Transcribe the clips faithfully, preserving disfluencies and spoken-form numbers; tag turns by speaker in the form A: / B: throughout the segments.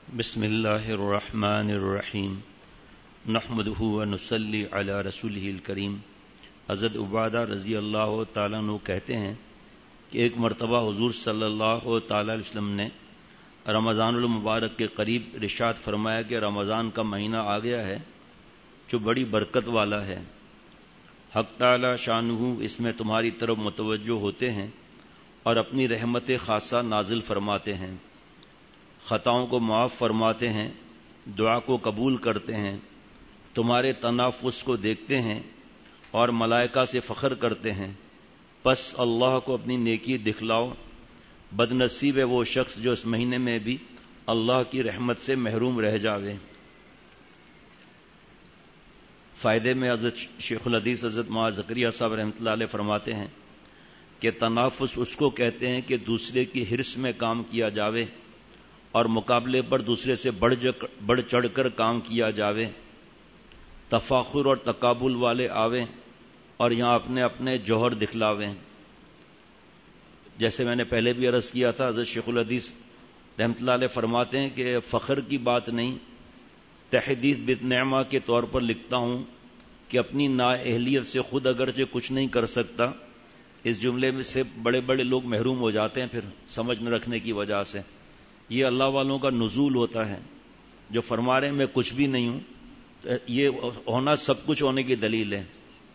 A: بسم اللہ الرحمن الرحیم نحمدہ ونصلی علی رسولہ الکریم۔ حضرت عبادہ رضی اللہ تعالیٰ عنہ کہتے ہیں کہ ایک مرتبہ حضور صلی اللہ تعالیٰ علیہ وسلم نے رمضان المبارک کے قریب ارشاد فرمایا کہ رمضان کا مہینہ آ گیا ہے جو بڑی برکت والا ہے، حق تعالی شانہ اس میں تمہاری طرف متوجہ ہوتے ہیں اور اپنی رحمت خاصہ نازل فرماتے ہیں، خطاؤں کو معاف فرماتے ہیں، دعا کو قبول کرتے ہیں، تمہارے تنافس کو دیکھتے ہیں اور ملائکہ سے فخر کرتے ہیں، پس اللہ کو اپنی نیکی دکھلاؤ۔ بد نصیب ہے وہ شخص جو اس مہینے میں بھی اللہ کی رحمت سے محروم رہ جاوے۔ فائدے میں حضرت شیخ الحدیث حضرت معاذ زکریا صاحب رحمۃ اللہ علیہ فرماتے ہیں کہ تنافس اس کو کہتے ہیں کہ دوسرے کی حرص میں کام کیا جاوے اور مقابلے پر دوسرے سے بڑھ بڑھ چڑھ کر کام کیا جاوے، تفاخر اور تقابل والے آویں اور یہاں اپنے اپنے جوہر دکھلاویں۔ جیسے میں نے پہلے بھی عرض کیا تھا، حضرت شیخ الحدیث رحمۃ اللہ علیہ فرماتے ہیں کہ فخر کی بات نہیں، تحدیث بالنعمہ کے طور پر لکھتا ہوں کہ اپنی نااہلیت سے خود اگرچہ کچھ نہیں کر سکتا، اس جملے میں سے بڑے بڑے لوگ محروم ہو جاتے ہیں پھر سمجھ نہ رکھنے کی وجہ سے۔ یہ اللہ والوں کا نزول ہوتا ہے جو فرما رہے ہیں میں کچھ بھی نہیں ہوں، تو یہ ہونا سب کچھ ہونے کی دلیل ہے۔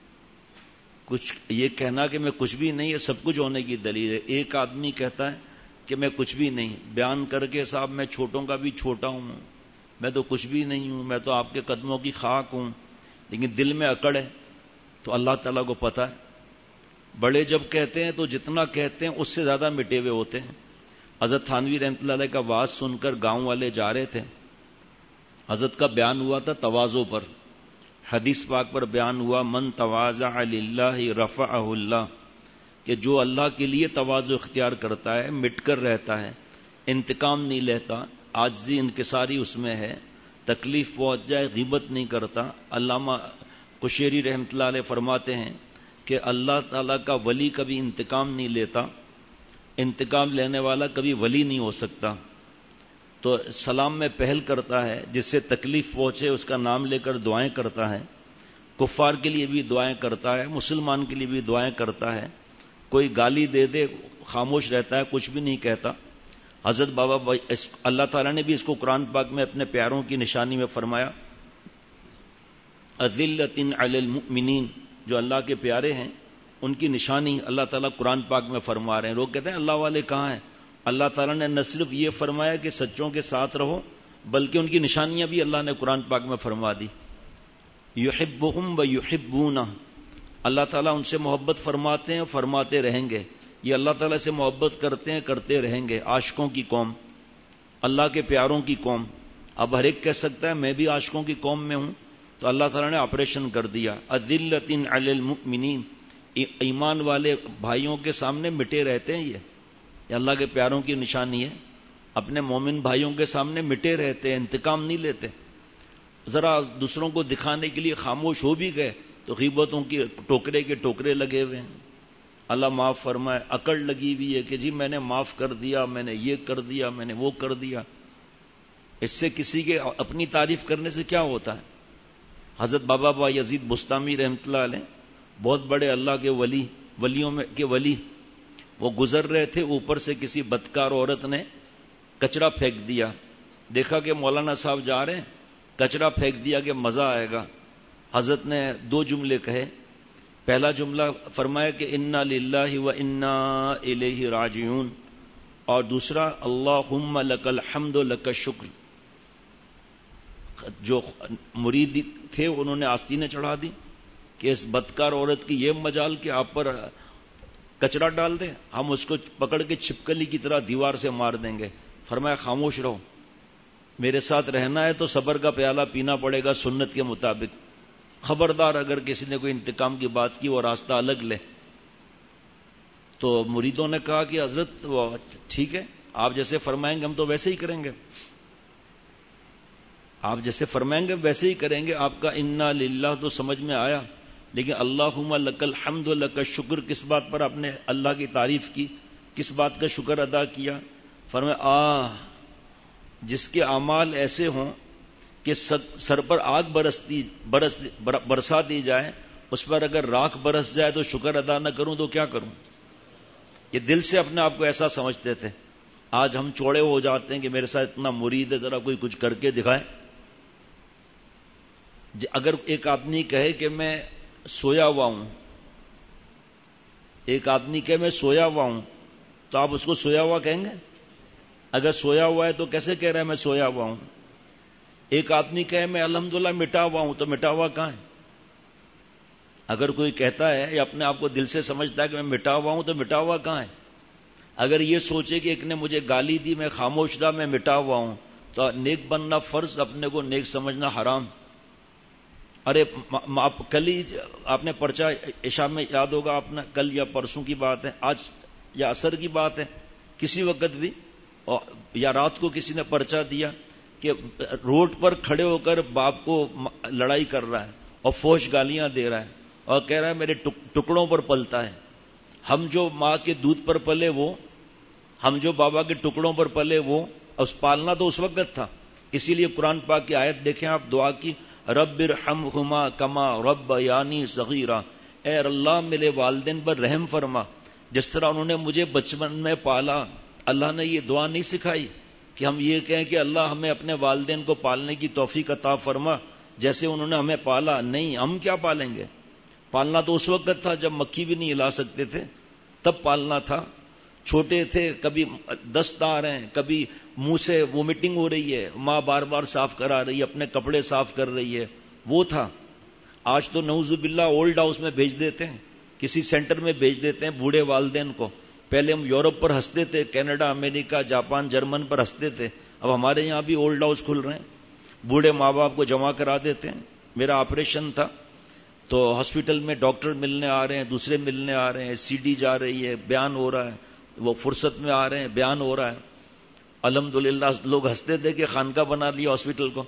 A: کچھ یہ کہنا کہ میں کچھ بھی نہیں ہے سب کچھ ہونے کی دلیل ہے۔ ایک آدمی کہتا ہے کہ میں کچھ بھی نہیں، بیان کر کے صاحب میں چھوٹوں کا بھی چھوٹا ہوں، میں تو کچھ بھی نہیں ہوں، میں تو آپ کے قدموں کی خاک ہوں، لیکن دل میں اکڑ ہے تو اللہ تعالیٰ کو پتہ ہے۔ بڑے جب کہتے ہیں تو جتنا کہتے ہیں اس سے زیادہ مٹے ہوئے ہوتے ہیں۔ حضرت تھانوی رحمۃ اللہ علیہ کا واعظ سن کر گاؤں والے جا رہے تھے، حضرت کا بیان ہوا تھا تواضع پر، حدیث پاک پر بیان ہوا من تواضع للہ رفعہ اللہ، کہ جو اللہ کے لیے تواضع اختیار کرتا ہے مٹ کر رہتا ہے، انتقام نہیں لیتا، عاجزی انکساری اس میں ہے، تکلیف پہنچ جائے غیبت نہیں کرتا۔ علامہ قشیری رحمۃ اللہ علیہ فرماتے ہیں کہ اللہ تعالیٰ کا ولی کبھی انتقام نہیں لیتا، انتقام لینے والا کبھی ولی نہیں ہو سکتا۔ تو سلام میں پہل کرتا ہے، جس سے تکلیف پہنچے اس کا نام لے کر دعائیں کرتا ہے، کفار کے لیے بھی دعائیں کرتا ہے، مسلمان کے لیے بھی دعائیں کرتا ہے، کوئی گالی دے دے خاموش رہتا ہے، کچھ بھی نہیں کہتا۔ حضرت بابا اللہ تعالیٰ نے بھی اس کو قرآن پاک میں اپنے پیاروں کی نشانی میں فرمایا، اذلۃ علی المؤمنین، جو اللہ کے پیارے ہیں ان کی نشانی اللہ تعالیٰ قرآن پاک میں فرما رہے ہیں۔ لوگ کہتے ہیں اللہ والے کہاں ہیں؟ اللہ تعالیٰ نے نہ صرف یہ فرمایا کہ سچوں کے ساتھ رہو، بلکہ ان کی نشانیاں بھی اللہ نے قرآن پاک میں فرما دی۔ یحبہم ویحبونہ، اللہ تعالیٰ ان سے محبت فرماتے ہیں، فرماتے رہیں گے۔ یہ اللہ تعالیٰ سے محبت کرتے ہیں، کرتے رہیں گے۔ عاشقوں کی قوم، اللہ کے پیاروں کی قوم۔ اب ہر ایک کہہ سکتا ہے میں بھی عاشقوں کی قوم میں ہوں، تو اللہ تعالیٰ نے آپریشن کر دیا۔ اذلۃ علی المؤمنین، ایمان والے بھائیوں کے سامنے مٹے رہتے ہیں، یہ اللہ کے پیاروں کی نشانی ہے۔ اپنے مومن بھائیوں کے سامنے مٹے رہتے ہیں، انتقام نہیں لیتے۔ ذرا دوسروں کو دکھانے کے لیے خاموش ہو بھی گئے تو غیبتوں کی ٹوکرے کے ٹوکرے لگے ہوئے ہیں۔ اللہ معاف فرمائے، اکڑ لگی ہوئی ہے کہ جی میں نے معاف کر دیا، میں نے یہ کر دیا، میں نے وہ کر دیا۔ اس سے کسی کے اپنی تعریف کرنے سے کیا ہوتا ہے؟ حضرت بابا با یزید بستامی رحمۃ اللہ علیہ، بہت بڑے اللہ کے ولی، ولیوں میں کے ولی، وہ گزر رہے تھے، اوپر سے کسی بدکار عورت نے کچرا پھینک دیا، دیکھا کہ مولانا صاحب جا رہے ہیں، کچرا پھینک دیا کہ مزہ آئے گا۔ حضرت نے دو جملے کہے، پہلا جملہ فرمایا کہ انا للہ و انا الیہ راجعون، اور دوسرا اللہم لک الحمد لک الشکر۔ جو مرید تھے انہوں نے آستینیں چڑھا دی کہ اس بدکار عورت کی یہ مجال کہ آپ پر کچرا ڈال دیں، ہم اس کو پکڑ کے چھپکلی کی طرح دیوار سے مار دیں گے۔ فرمایا خاموش رہو، میرے ساتھ رہنا ہے تو صبر کا پیالہ پینا پڑے گا سنت کے مطابق، خبردار اگر کسی نے کوئی انتقام کی بات کی وہ راستہ الگ لے۔ تو مریدوں نے کہا کہ حضرت ٹھیک ہے، آپ جیسے فرمائیں گے ہم تو ویسے ہی کریں گے، آپ جیسے فرمائیں گے ویسے ہی کریں گے۔ آپ کا انا للہ تو سمجھ میں آیا، لیکن اللہم لک الحمد لک الشکر کس بات پر آپ نے اللہ کی تعریف کی، کس بات کا شکر ادا کیا؟ فرمایا آہ جس کے اعمال ایسے ہوں کہ سر پر آگ برستی برس برسا دی جائے، اس پر اگر راکھ برس جائے تو شکر ادا نہ کروں تو کیا کروں؟ یہ دل سے اپنے آپ کو ایسا سمجھتے تھے. آج ہم چوڑے ہو جاتے ہیں کہ میرے ساتھ اتنا مرید ہے، ذرا کوئی کچھ کر کے دکھائے. اگر ایک آدمی کہے کہ میں سویا ہوا ہوں، ایک آدمی کہے میں سویا ہوا ہوں، تو آپ اس کو سویا ہوا کہیں گے؟ اگر سویا ہوا ہے تو کیسے کہہ رہا ہے میں سویا ہوا ہوں؟ ایک آدمی کہے میں الحمدللہ مٹا ہوا ہوں، تو مٹا ہوا کہاں ہے؟ اگر کوئی کہتا ہے یا اپنے آپ کو دل سے سمجھتا ہے کہ میں مٹا ہوا ہوں، تو مٹا ہوا کہاں ہے؟ اگر یہ سوچے کہ ایک نے مجھے گالی دی، میں خاموش رہا، میں مٹا ہوا ہوں، تو نیک بننا فرض، اپنے کو نیک سمجھنا حرام. ارے آپ کل ہی آپ نے پرچہ عشاء میں یاد ہوگا، آپ نے کل یا پرسوں کی بات ہے، آج یا عصر کی بات ہے، کسی وقت بھی یا رات کو کسی نے پرچہ دیا کہ روڈ پر کھڑے ہو کر باپ کو لڑائی کر رہا ہے اور فوش گالیاں دے رہا ہے اور کہہ رہا ہے میرے ٹکڑوں پر پلتا ہے. ہم جو ماں کے دودھ پر پلے وہ، ہم جو بابا کے ٹکڑوں پر پلے وہ، اس پالنا تو اس وقت تھا. اسی لیے قرآن پاک کی آیت دیکھیں آپ، دعا کی، رب ارحمہما کما ربیانی صغیرا، اے اللہ میرے والدین پر رحم فرما جس طرح انہوں نے مجھے بچپن میں پالا. اللہ نے یہ دعا نہیں سکھائی کہ ہم یہ کہیں کہ اللہ ہمیں اپنے والدین کو پالنے کی توفیق عطا فرما جیسے انہوں نے ہمیں پالا. نہیں، ہم کیا پالیں گے؟ پالنا تو اس وقت تھا جب مکھی بھی نہیں ہلا سکتے تھے، تب پالنا تھا. چھوٹے تھے، کبھی دست آ رہے ہیں، کبھی منہ سے وومٹنگ ہو رہی ہے، ماں بار بار صاف کرا رہی ہے، اپنے کپڑے صاف کر رہی ہے، وہ تھا. آج تو نعوذ باللہ اولڈ ہاؤس میں بھیج دیتے ہیں، کسی سینٹر میں بھیج دیتے ہیں بوڑھے والدین کو. پہلے ہم یورپ پر ہنستے تھے، کینیڈا، امریکہ، جاپان، جرمن پر ہنستے تھے، اب ہمارے یہاں بھی اولڈ ہاؤس کھل رہے ہیں. بوڑھے ماں باپ کو جمع کرا دیتے ہیں. میرا آپریشن تھا تو ہاسپٹل میں ڈاکٹر ملنے آ رہے ہیں، دوسرے ملنے آ رہے ہیں، سی ڈی جا رہی ہے، بیان ہو رہا ہے، وہ فرصت میں آ رہے ہیں، بیان ہو رہا ہے. الحمدللہ لوگ ہنستے تھے کہ خانقاہ بنا لیا ہاسپٹل کو.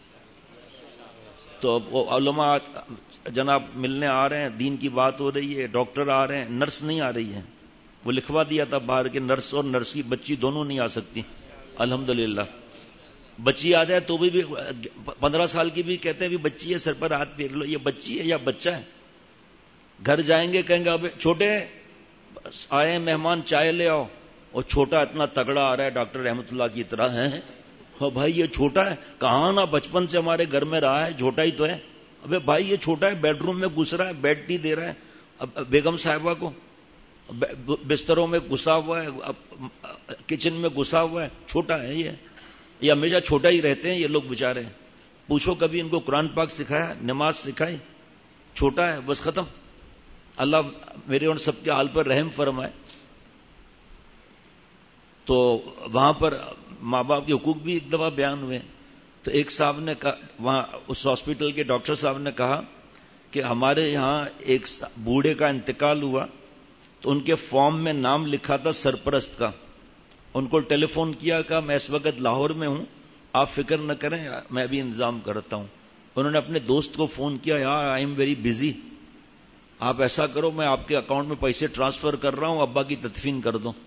A: تو وہ علماء جناب ملنے آ رہے ہیں، دین کی بات ہو رہی ہے، ڈاکٹر آ رہے ہیں، نرس نہیں آ رہی ہے. وہ لکھوا دیا تھا باہر کے نرس اور نرسی بچی دونوں نہیں آ سکتی. الحمدللہ بچی آ جائے تو بھی پندرہ سال کی بھی کہتے ہیں بھی بچی ہے، سر پر ہاتھ پھیر لو، یہ بچی ہے یا بچہ ہے؟ گھر جائیں گے کہیں گے اب چھوٹے آئے مہمان چائے لے آؤ، اور چھوٹا اتنا تگڑا آ رہا ہے ڈاکٹر رحمت اللہ کی طرح ہے. ہاں بھائی یہ چھوٹا ہے، کہاں نا بچپن سے ہمارے گھر میں رہا ہے، چھوٹا ہی تو ہے. ابے بھائی یہ چھوٹا ہے، بیڈ روم میں گھس رہا ہے، بیڈ ٹی دے رہا ہے اب بیگم صاحبہ کو، بستروں میں گھسا ہوا ہے، کچن میں گھسا ہوا ہے، چھوٹا ہے یہ. یہ ہمیشہ چھوٹا ہی رہتے ہیں یہ لوگ بیچارے. پوچھو کبھی ان کو قرآن پاک سکھایا، نماز سکھائی؟ چھوٹا ہے بس، ختم. اللہ میرے اور سب کے حال پر رحم فرمائے. تو وہاں پر ماں باپ کے حقوق بھی ایک دفعہ بیان ہوئے. تو ایک صاحب نے کہا، وہاں اس ہاسپٹل کے ڈاکٹر صاحب نے کہا کہ ہمارے یہاں ایک بوڑھے کا انتقال ہوا تو ان کے فارم میں نام لکھا تھا سرپرست کا. ان کو ٹیلی فون کیا، کہا میں اس وقت لاہور میں ہوں، آپ فکر نہ کریں، میں بھی انتظام کرتا ہوں. انہوں نے اپنے دوست کو فون کیا، یار آئی ایم ویری بزی، آپ ایسا کرو میں آپ کے اکاؤنٹ میں پیسے ٹرانسفر کر رہا ہوں، ابا کی تدفین کر دو.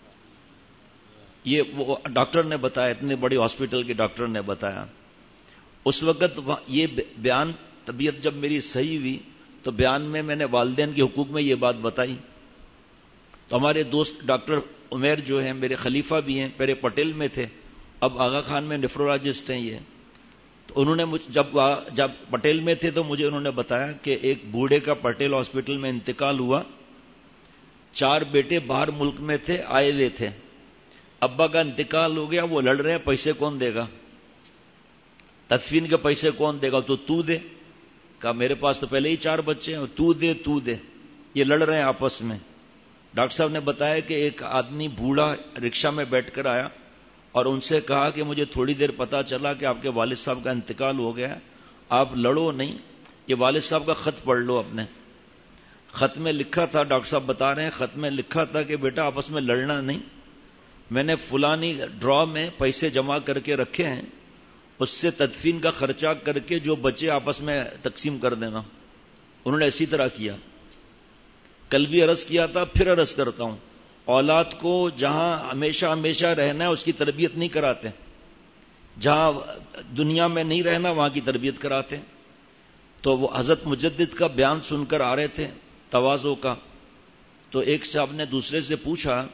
A: یہ وہ ڈاکٹر نے بتایا، اتنے بڑے ہاسپٹل کے ڈاکٹر نے بتایا. اس وقت یہ بیان، طبیعت جب میری صحیح ہوئی تو بیان میں میں نے والدین کے حقوق میں یہ بات بتائی. تو ہمارے دوست ڈاکٹر عمیر جو ہیں، میرے خلیفہ بھی ہیں، پہلے پٹیل میں تھے، اب آغا خان میں نیفرولوجسٹ ہیں یہ. تو انہوں نے مجھ جب جب پٹیل میں تھے تو مجھے انہوں نے بتایا کہ ایک بوڑھے کا پٹیل ہاسپٹل میں انتقال ہوا، چار بیٹے باہر ملک میں تھے، آئے ہوئے تھے، ابا کا انتقال ہو گیا، وہ لڑ رہے ہیں پیسے کون دے گا، تدفین کے پیسے کون دے گا، تو تو دے. کہا میرے پاس تو پہلے ہی چار بچے ہیں، تو دے تو دے. یہ لڑ رہے ہیں آپس میں. ڈاکٹر صاحب نے بتایا کہ ایک آدمی بوڑھا رکشہ میں بیٹھ کر آیا اور ان سے کہا کہ مجھے تھوڑی دیر پتا چلا کہ آپ کے والد صاحب کا انتقال ہو گیا، آپ لڑو نہیں، یہ والد صاحب کا خط پڑھ لو. اپنے خط میں لکھا تھا، ڈاکٹر صاحب بتا رہے ہیں، خط میں لکھا تھا کہ بیٹا آپس میں لڑنا نہیں، میں نے فلانی ڈرا میں پیسے جمع کر کے رکھے ہیں، اس سے تدفین کا خرچہ کر کے جو بچے آپس میں تقسیم کر دینا. انہوں نے اسی طرح کیا. کل بھی عرض کیا تھا، پھر عرض کرتا ہوں، اولاد کو جہاں ہمیشہ ہمیشہ رہنا ہے اس کی تربیت نہیں کراتے. جہاں دنیا میں نہیں رہنا وہاں کی تربیت کراتے ہیں. تو وہ حضرت مجدد کا بیان سن کر آ رہے تھے تواضع کا. تو ایک صاحب نے دوسرے سے پوچھا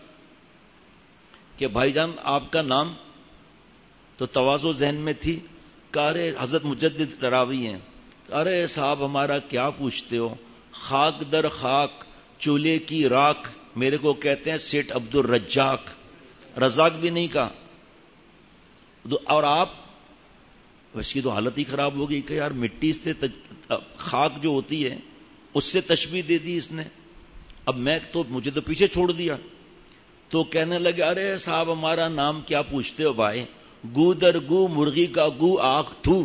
A: کہ بھائی جان آپ کا نام؟ تو تواضع ذہن میں تھی. کہا ارے حضرت مجدد راوی ہیں. ارے صاحب ہمارا کیا پوچھتے ہو، خاک در خاک چولہے کی راکھ، میرے کو کہتے ہیں سیٹ عبد الرزاق، رزاق بھی نہیں کہا. اور آپ، اس کی تو حالت ہی خراب ہو گئی کہ یار مٹی سے خاک جو ہوتی ہے اس سے تشبیہ دے دی اس نے. اب میں تو مجھے تو پیچھے چھوڑ دیا. تو کہنے لگے ارے صاحب ہمارا نام کیا پوچھتے ہو بھائی، گو در گو مرغی کا گو آخ تھو،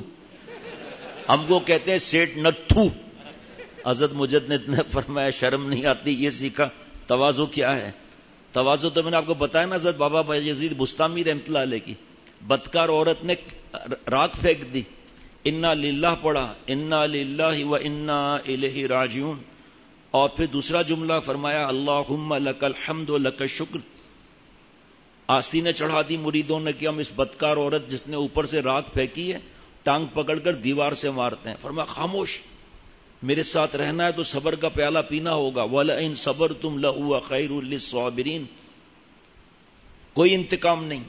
A: ہم کو کہتے ہیں سیٹ نٹھو. حضرت مجدد نے فرمایا شرم نہیں آتی، یہ سیکھا تواضع کیا ہے. تواضع تو میں نے آپ کو بتایا نا حضرت بابا بایزید بستامی رحمۃ اللہ علیہ کی. بدکار عورت نے راکھ پھینک دی، انا للہ پڑھا، انا للہ و انا الیہ راجعون. اور پھر دوسرا جملہ فرمایا اللہم لک الحمد و لک الشکر. آستینیں چڑھا دی مریدوں نے کہ ہم اس بدکار عورت جس نے اوپر سے راکھ پھینکی ہے ٹانگ پکڑ کر دیوار سے مارتے ہیں. فرمایا خاموش، میرے ساتھ رہنا ہے تو صبر کا پیالہ پینا ہوگا. وَلَئِن صَبَرْتُمْ لَهُوَ خَيْرٌ لِلصَّابِرِينَ. کوئی انتقام نہیں،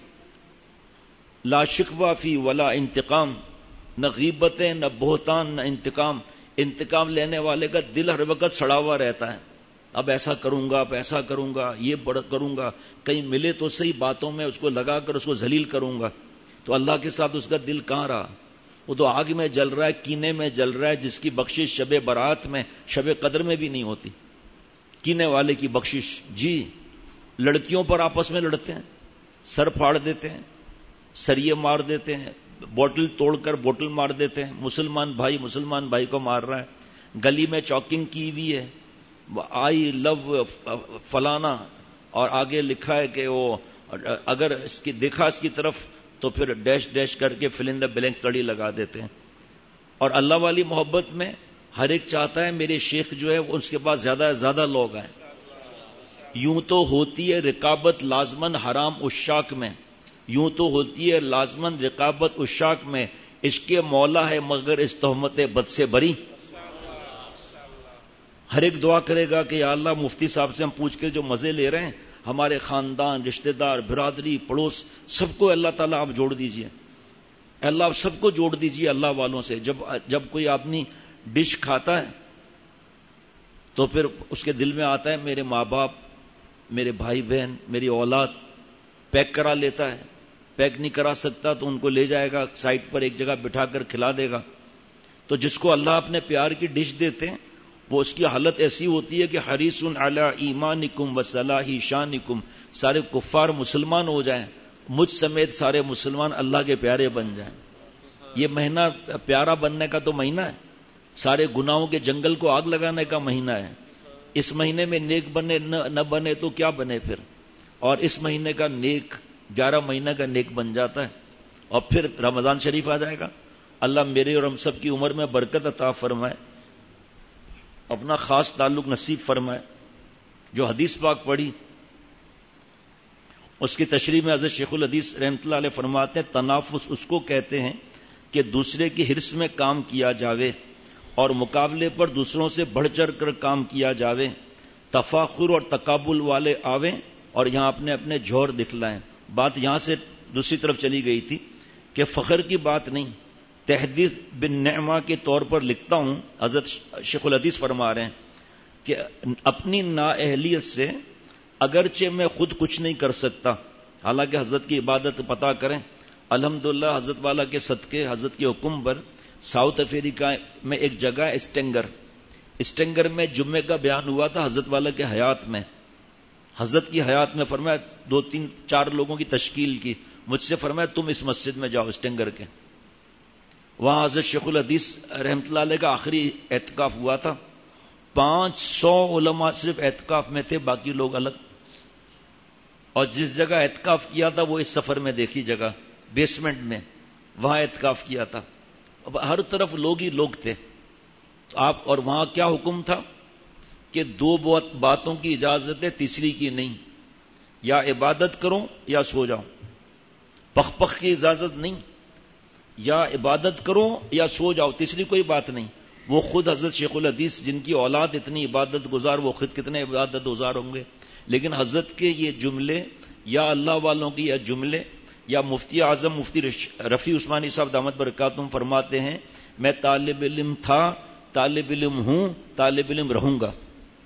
A: لا شکوہ فی ولا انتقام، نہ غیبتیں نہ بہتان نہ انتقام. انتقام لینے والے کا دل ہر وقت سڑا ہوا رہتا ہے، اب ایسا کروں گا، اب ایسا کروں گا، یہ بڑا کروں گا، کہیں ملے تو صحیح باتوں میں اس کو لگا کر اس کو ذلیل کروں گا. تو اللہ کے ساتھ اس کا دل کہاں رہا؟ وہ تو آگ میں جل رہا ہے، کینے میں جل رہا ہے، جس کی بخشش شب برات میں شب قدر میں بھی نہیں ہوتی. کینے والے کی بخشش. جی لڑکیوں پر آپس میں لڑتے ہیں، سر پھاڑ دیتے ہیں، سریے مار دیتے ہیں، بوٹل توڑ کر بوٹل مار دیتے ہیں. مسلمان بھائی مسلمان بھائی کو مار رہا ہے. گلی میں چاکنگ کی ہوئی ہے، آئی لو فلانا، اور آگے لکھا ہے کہ وہ اگر اس کی دیکھا اس کی طرف تو پھر ڈیش ڈیش کر کے فل ان دا بلینک سڑی لگا دیتے ہیں. اور اللہ والی محبت میں ہر ایک چاہتا ہے میرے شیخ جو ہے اس کے پاس زیادہ سے زیادہ لوگ آئیں. یوں تو ہوتی ہے رقابت لازمن حرام اشاک میں، یوں تو ہوتی ہے لازمن رقابت اشاک میں، عشق مولا ہے مگر اس تہمت بد سے بری. ہر ایک دعا کرے گا کہ یا اللہ مفتی صاحب سے ہم پوچھ کے جو مزے لے رہے ہیں، ہمارے خاندان، رشتہ دار، برادری، پڑوس، سب کو اللہ تعالیٰ آپ جوڑ دیجئے. اللہ آپ سب کو جوڑ دیجئے اللہ والوں سے. جب جب کوئی اپنی ڈش کھاتا ہے تو پھر اس کے دل میں آتا ہے میرے ماں باپ، میرے بھائی بہن، میری اولاد. پیک کرا لیتا ہے، پیک نہیں کرا سکتا تو ان کو لے جائے گا سائٹ پر ایک جگہ بٹھا کر کھلا دے گا. تو جس کو اللہ اپنے پیار کی ڈش دیتے ہیں وہ اس کی حالت ایسی ہوتی ہے کہ حریص علی ایمانکم و صلاح شانکم، سارے کفار مسلمان ہو جائیں، مجھ سمیت سارے مسلمان اللہ کے پیارے بن جائیں. یہ مہینہ پیارا بننے کا تو مہینہ ہے، سارے گناہوں کے جنگل کو آگ لگانے کا مہینہ ہے. اس مہینے میں نیک بنے نہ بنے تو کیا بنے پھر. اور اس مہینے کا نیک گیارہ مہینے کا نیک بن جاتا ہے. اور پھر رمضان شریف آ جائے گا. اللہ میرے اور ہم سب کی عمر میں برکت عطا فرمائے، اپنا خاص تعلق نصیب فرمائے. جو حدیث پاک پڑھی اس کی تشریح میں حضرت شیخ الحدیث رحمۃ اللہ علیہ فرماتے ہیں تنافس اس کو کہتے ہیں کہ دوسرے کی حرص میں کام کیا جاوے اور مقابلے پر دوسروں سے بڑھ چڑھ کر کام کیا جاوے. تفاخر اور تقابل والے آویں اور یہاں اپنے اپنے جوہر دکھلائیں. بات یہاں سے دوسری طرف چلی گئی تھی کہ فخر کی بات نہیں، تحدیث بن نعمہ کے طور پر لکھتا ہوں. حضرت شیخ الحدیث فرما رہے ہیں کہ اپنی نااہلیت سے اگرچہ میں خود کچھ نہیں کر سکتا، حالانکہ حضرت کی عبادت پتا کریں. الحمدللہ حضرت والا کے صدقے، حضرت کے حکم پر ساؤتھ افریقہ میں ایک جگہ اسٹینگر اسٹینگر میں جمعے کا بیان ہوا تھا حضرت والا کے حیات میں. حضرت کی حیات میں فرمایا دو تین چار لوگوں کی تشکیل کی. مجھ سے فرمایا تم اس مسجد میں جاؤ اسٹینگر کے. وہاں حضرت شیخ الحدیث رحمۃ اللہ علیہ کا آخری اعتکاف ہوا تھا. پانچ سو علماء صرف اعتکاف میں تھے، باقی لوگ الگ. اور جس جگہ اعتکاف کیا تھا وہ اس سفر میں دیکھی جگہ بیسمنٹ میں، وہاں اعتکاف کیا تھا. اب ہر طرف لوگ ہی لوگ تھے. تو آپ اور وہاں کیا حکم تھا کہ دو باتوں کی اجازت ہے، تیسری کی نہیں. یا عبادت کرو یا سو جاؤ. پخ پخ کی اجازت نہیں، یا عبادت کرو یا سو جاؤ، تیسری کوئی بات نہیں. وہ خود حضرت شیخ الحدیث جن کی اولاد اتنی عبادت گزار، وہ خود کتنے عبادت گزار ہوں گے. لیکن حضرت کے یہ جملے یا اللہ والوں کی یہ جملے یا مفتی اعظم مفتی رفیع عثمانی صاحب دامت برکاتہم فرماتے ہیں میں طالب علم تھا، طالب علم ہوں، طالب علم رہوں گا.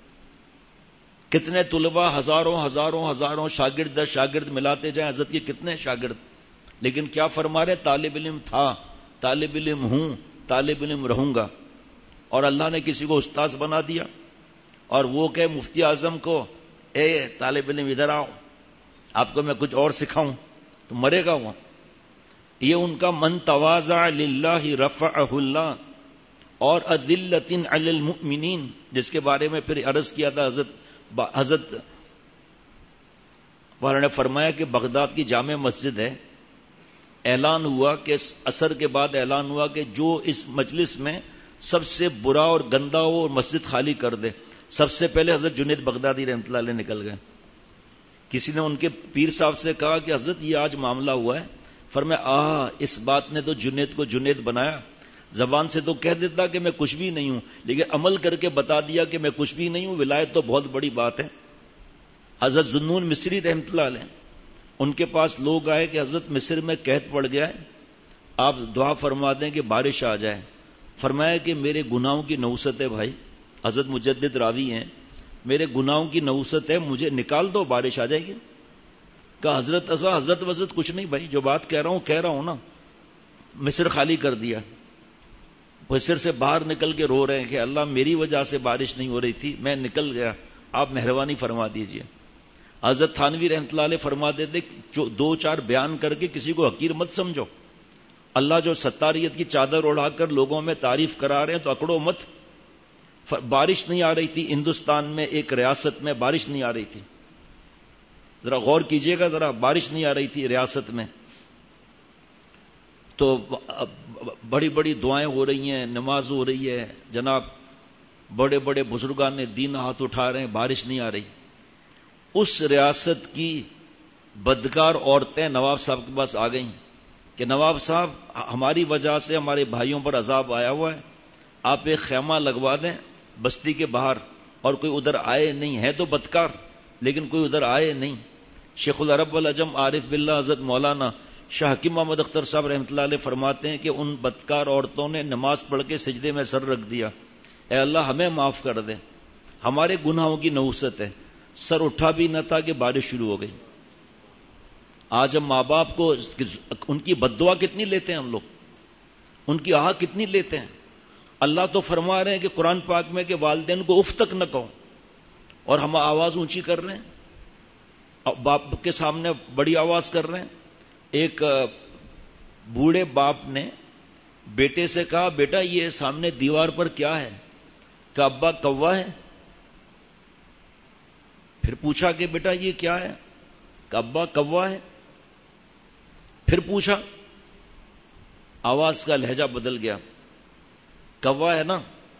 A: کتنے طلباء، ہزاروں ہزاروں ہزاروں شاگرد در شاگرد ملاتے جائیں، حضرت کے کتنے شاگرد، لیکن کیا فرما رہے؟ طالب علم تھا، طالب علم ہوں، طالب علم رہوں گا. اور اللہ نے کسی کو استاذ بنا دیا اور وہ کہ مفتی اعظم کو اے طالب علم ادھر آؤ، آپ کو میں کچھ اور سکھاؤں، تو مرے گا وہ. یہ ان کا من تواضع للہ رفعہ اللہ اور اذلۃ علی المؤمنین، جس کے بارے میں پھر عرض کیا تھا حضرت حضرت والوں نے فرمایا کہ بغداد کی جامع مسجد ہے، اعلان ہوا کہ عصر کے بعد اعلان ہوا کہ جو اس مجلس میں سب سے برا اور گندا ہو اور مسجد خالی کر دے. سب سے پہلے حضرت جنید بغدادی رحمۃ اللہ علیہ نکل گئے. کسی نے ان کے پیر صاحب سے کہا کہ حضرت یہ آج معاملہ ہوا ہے. فرمایا آ اس بات نے تو جنید کو جنید بنایا. زبان سے تو کہہ دیتا کہ میں کچھ بھی نہیں ہوں، لیکن عمل کر کے بتا دیا کہ میں کچھ بھی نہیں ہوں. ولایت تو بہت بڑی بات ہے. حضرت ذوالنون مصری رحمۃ اللہ علیہ، ان کے پاس لوگ آئے کہ حضرت مصر میں قحط پڑ گیا ہے، آپ دعا فرما دیں کہ بارش آ جائے. فرمایا کہ میرے گناہوں کی نوست ہے بھائی، حضرت مجدد راوی ہیں، میرے گناہوں کی نوست ہے، مجھے نکال دو، بارش آ جائے گی. کہا حضرت ازوا حضرت وزرت کچھ نہیں بھائی، جو بات کہہ رہا ہوں کہہ رہا ہوں نا. مصر خالی کر دیا. مصر سے باہر نکل کے رو رہے ہیں کہ اللہ میری وجہ سے بارش نہیں ہو رہی تھی، میں نکل گیا، آپ مہربانی فرما دیجئے. حضرت تھانوی رحمۃ اللہ علیہ فرماتے تھے دو چار بیان کر کے کسی کو حقیر مت سمجھو. اللہ جو ستاریت کی چادر اڑا کر لوگوں میں تعریف کرا رہے ہیں تو اکڑو مت. بارش نہیں آ رہی تھی ہندوستان میں، ایک ریاست میں بارش نہیں آ رہی تھی، ذرا غور کیجئے گا، ذرا بارش نہیں آ رہی تھی ریاست میں، تو بڑی بڑی دعائیں ہو رہی ہیں، نماز ہو رہی ہے، جناب بڑے بڑے بزرگان نے دین ہاتھ اٹھا رہے ہیں، بارش نہیں آ رہی. اس ریاست کی بدکار عورتیں نواب صاحب کے پاس آ گئیں کہ نواب صاحب ہماری وجہ سے ہمارے بھائیوں پر عذاب آیا ہوا ہے، آپ ایک خیمہ لگوا دیں بستی کے باہر. اور کوئی ادھر آئے نہیں، ہے تو بدکار لیکن کوئی ادھر آئے نہیں. شیخ العرب والعجم عارف باللہ حضرت مولانا شاہ حکیم محمد اختر صاحب رحمۃ اللہ علیہ فرماتے ہیں کہ ان بدکار عورتوں نے نماز پڑھ کے سجدے میں سر رکھ دیا، اے اللہ ہمیں معاف کر دے، ہمارے گناہوں کی نحوست ہے. سر اٹھا بھی نہ تھا کہ بارش شروع ہو گئی. آج ہم ماں باپ کو ان کی بد دعا کتنی لیتے ہیں، ہم لوگ ان کی آہ کتنی لیتے ہیں. اللہ تو فرما رہے ہیں کہ قرآن پاک میں کہ والدین کو اف تک نہ کہو، اور ہم آواز اونچی کر رہے ہیں، باپ کے سامنے بڑی آواز کر رہے ہیں. ایک بوڑھے باپ نے بیٹے سے کہا بیٹا یہ سامنے دیوار پر کیا ہے؟ کہ ابا کوا ہے. پھر پوچھا کہ بیٹا یہ کیا ہے؟ کہ ابا کوا ہے. پھر پوچھا، آواز کا لہجہ بدل گیا، کوا ہے نا.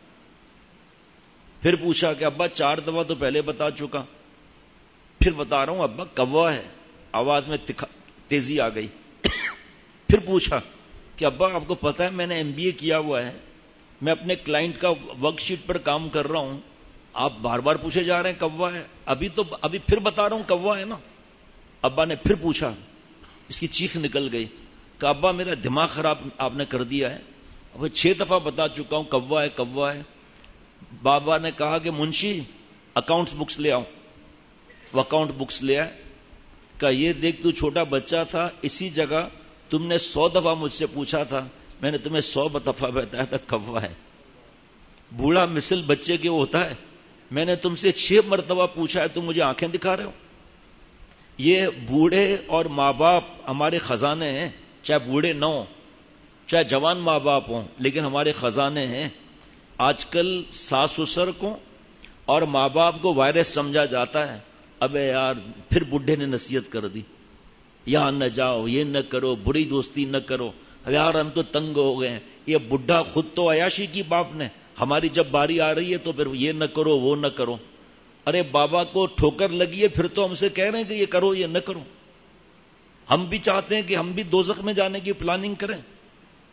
A: پھر پوچھا کہ ابا چار دفعہ تو پہلے بتا چکا، پھر بتا رہا ہوں ابا کوا ہے. آواز میں تیزی آ گئی. پھر پوچھا کہ ابا آپ کو پتا ہے میں نے ایم بی اے کیا ہوا ہے، میں اپنے کلائنٹ کا ورک شیٹ پر کام کر رہا ہوں، آپ بار بار پوچھے جا رہے ہیں کوا ہے. ابھی تو ابھی پھر بتا رہا ہوں کوا ہے نا. ابا نے پھر پوچھا، اس کی چیخ نکل گئی کہ ابا میرا دماغ خراب آپ نے کر دیا ہے، اب چھ دفعہ بتا چکا ہوں کوا ہے کوا ہے. بابا نے کہا کہ منشی اکاؤنٹس بکس لے آؤ. وہ اکاؤنٹ بکس لے آئے. کہ یہ دیکھ تو چھوٹا بچہ تھا، اسی جگہ تم نے سو دفعہ مجھ سے پوچھا تھا، میں نے تمہیں سو دفعہ بتایا تھا کوا ہے. بوڑھا مثل بچے کے ہوتا ہے، میں نے تم سے چھ مرتبہ پوچھا ہے، تم مجھے آنکھیں دکھا رہے ہو. یہ بوڑھے اور ماں باپ ہمارے خزانے ہیں، چاہے بوڑھے نہ ہوں چاہے جوان ماں باپ ہوں، لیکن ہمارے خزانے ہیں. آج کل ساس سسر کو اور ماں باپ کو وائرس سمجھا جاتا ہے. ابے یار پھر بڈھے نے نصیحت کر دی، یہاں نہ جاؤ، یہ نہ کرو، بری دوستی نہ کرو، یار ہم تو تنگ ہو گئے ہیں. یہ بڈھا خود تو عیاشی کی باپ نے، ہماری جب باری آ رہی ہے تو پھر یہ نہ کرو وہ نہ کرو. ارے بابا کو ٹھوکر لگی ہے پھر تو ہم سے کہہ رہے ہیں کہ یہ کرو یہ نہ کرو. ہم بھی چاہتے ہیں کہ ہم بھی دوزخ میں جانے کی پلاننگ کریں.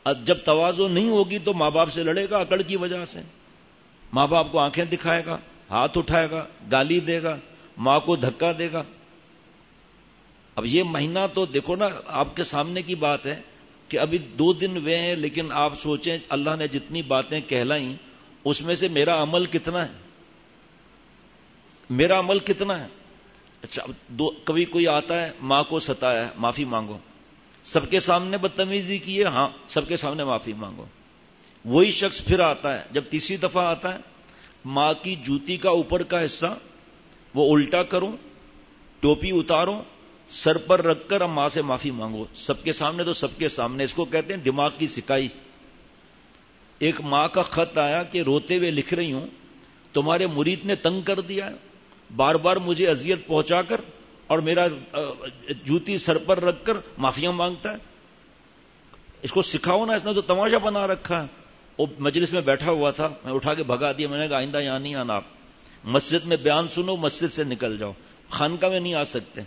A: اب جب تواضع نہیں ہوگی تو ماں باپ سے لڑے گا اکڑ کی وجہ سے، ماں باپ کو آنکھیں دکھائے گا، ہاتھ اٹھائے گا، گالی دے گا، ماں کو دھکا دے گا۔ اب یہ مہینہ تو دیکھو نا، آپ کے سامنے کی بات ہے کہ ابھی دو دن ہوئے ہیں، لیکن آپ سوچیں اللہ نے جتنی باتیں کہلائیں اس میں سے میرا عمل کتنا ہے، میرا عمل کتنا ہے؟ اچھا دو کبھی کوئی آتا ہے ماں کو ستایا ہے، معافی مانگو، سب کے سامنے بدتمیزی کی ہے، ہاں سب کے سامنے معافی مانگو۔ وہی شخص پھر آتا ہے، جب تیسری دفعہ آتا ہے، ماں کی جوتی کا اوپر کا حصہ وہ الٹا کرو، ٹوپی اتارو، سر پر رکھ کر ماں سے معافی مانگو، سب کے سامنے تو سب کے سامنے۔ اس کو کہتے ہیں دماغ کی سکائی۔ ایک ماں کا خط آیا کہ روتے ہوئے لکھ رہی ہوں، تمہارے مرید نے تنگ کر دیا ہے، بار بار مجھے اذیت پہنچا کر اور میرا جوتی سر پر رکھ کر معافیاں مانگتا ہے۔ اس کو سکھاؤ نا، اس نے تو تماشا بنا رکھا ہے۔ وہ مجلس میں بیٹھا ہوا تھا، میں اٹھا کے بھگا دیا، میں نے کہا آئندہ یہاں نہیں آنا، آپ مسجد میں بیان سنو، مسجد سے نکل جاؤ، خانقاہ میں نہیں آ سکتے۔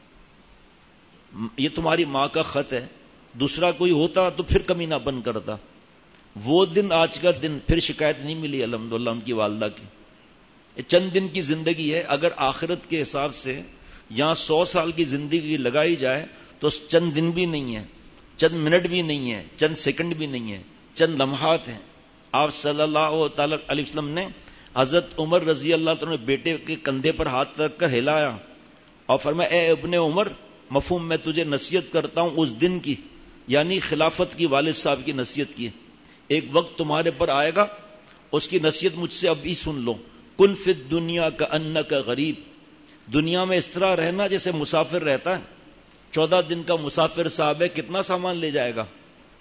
A: یہ تمہاری ماں کا خط ہے، دوسرا کوئی ہوتا تو پھر کمینہ بند کرتا۔ وہ دن آج کا دن، پھر شکایت نہیں ملی الحمدللہ ان کی والدہ کی۔ یہ چند دن کی زندگی ہے، اگر آخرت کے حساب سے یہاں سو سال کی زندگی لگائی جائے تو چند دن بھی نہیں ہے، چند منٹ بھی نہیں ہے، چند سیکنڈ بھی نہیں ہے، چند لمحات ہیں۔ آپ صلی اللہ تعالی علیہ وسلم نے حضرت عمر رضی اللہ عنہ بیٹے کے کندھے پر ہاتھ رکھ کر ہلایا اور فرمایا اے ابن عمر، مفہوم میں تجھے نصیحت کرتا ہوں اس دن کی، یعنی خلافت کی، والد صاحب کی نصیحت کی۔ ایک وقت تمہارے پر آئے گا، اس کی نصیحت مجھ سے ابھی سن لو۔ کن فی الدنیا کأنک غریب، دنیا میں اس طرح رہنا جیسے مسافر رہتا ہے۔ چودہ دن کا مسافر صاحب ہے، کتنا سامان لے جائے گا،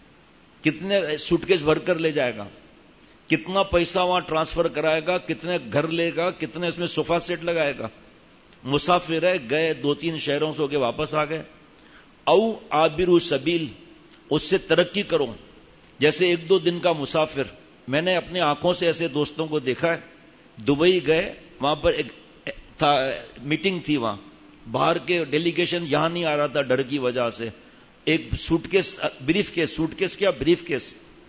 A: کتنے سوٹ کیس بھر کر لے جائے گا، کتنا پیسہ وہاں ٹرانسفر کرائے گا، کتنے گھر لے گا، کتنے اس میں صوفہ سیٹ لگائے گا۔ مسافر ہے، گئے دو تین شہروں سے ہو کے واپس آ گئے۔ او عابر سبیل، اس سے ترقی کرو، جیسے ایک دو دن کا مسافر۔ میں نے اپنے آنکھوں سے ایسے دوستوں کو دیکھا ہے، دبئی گئے، وہاں پر ایک تھا میٹنگ تھی، وہاں باہر کے ڈیلیگیشن یہاں نہیں آ رہا تھا ڈر کی وجہ سے، ایک suitcase, briefcase, suitcase کیا بریف کیس،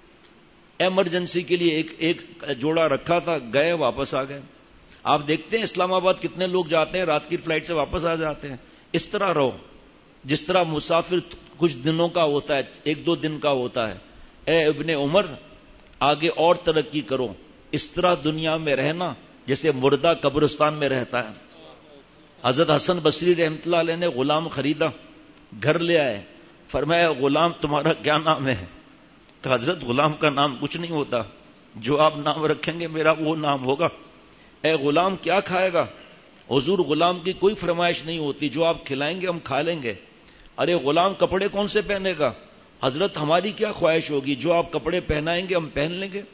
A: ایمرجنسی کے لیے ایک ایک جوڑا رکھا تھا، گئے واپس آ گئے۔ آپ دیکھتے ہیں اسلام آباد کتنے لوگ جاتے ہیں رات کی فلائٹ سے واپس آ جاتے ہیں۔ اس طرح رہو جس طرح مسافر کچھ دنوں کا ہوتا ہے، ایک دو دن کا ہوتا ہے۔ اے ابن عمر، آگے اور ترقی کرو، اس طرح دنیا میں رہنا جیسے مردہ قبرستان میں رہتا ہے۔ حضرت حسن بصری رحمۃ اللہ علیہ نے غلام خریدا، گھر لے آئے، فرمایا غلام تمہارا کیا نام ہے؟ کہ حضرت غلام کا نام کچھ نہیں ہوتا، جو آپ نام رکھیں گے میرا وہ نام ہوگا۔ اے غلام کیا کھائے گا؟ حضور غلام کی کوئی فرمائش نہیں ہوتی، جو آپ کھلائیں گے ہم کھا لیں گے۔ ارے غلام کپڑے کون سے پہنے گا؟ حضرت ہماری کیا خواہش ہوگی، جو آپ کپڑے پہنائیں گے ہم پہن لیں گے۔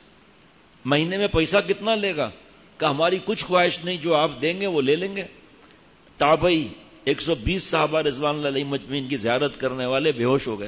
A: مہینے میں پیسہ کتنا لے گا؟ کہ ہماری کچھ خواہش نہیں، جو آپ دیں گے وہ لے لیں گے۔ تابعی ایک سو بیس صحابہ رضوان اللہ علیہم مجمعین کی زیارت کرنے والے بے ہوش ہو گئے۔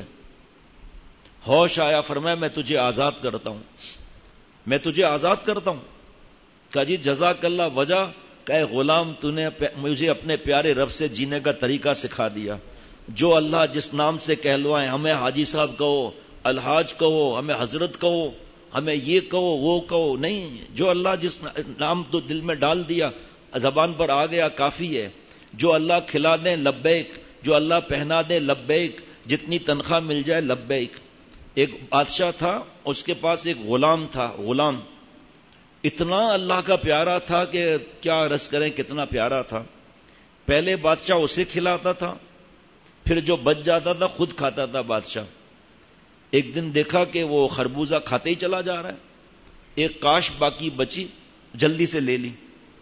A: ہوش آیا، فرمایا میں تجھے آزاد کرتا ہوں، میں تجھے آزاد کرتا ہوں۔ کہا جی جزاک اللہ، وجہ؟ کہ غلام تو نے مجھے اپنے پیارے رب سے جینے کا طریقہ سکھا دیا۔ جو اللہ جس نام سے کہلوائیں، ہمیں حاجی صاحب کہو، الحاج کہو، ہمیں حضرت کہو، ہمیں یہ کہو وہ کہو، نہیں، جو اللہ جس نام تو دل میں ڈال دیا، زبان پر آ گیا، کافی ہے۔ جو اللہ کھلا دیں لبیک، جو اللہ پہنا دے لبیک، جتنی تنخواہ مل جائے لبیک۔ ایک بادشاہ تھا، اس کے پاس ایک غلام تھا، غلام اتنا اللہ کا پیارا تھا کہ کیا عرض کریں، کتنا پیارا تھا۔ پہلے بادشاہ اسے کھلاتا تھا، پھر جو بچ جاتا تھا خود کھاتا تھا بادشاہ۔ ایک دن دیکھا کہ وہ خربوزہ کھاتے ہی چلا جا رہا ہے، ایک کاش باقی بچی، جلدی سے لے لی،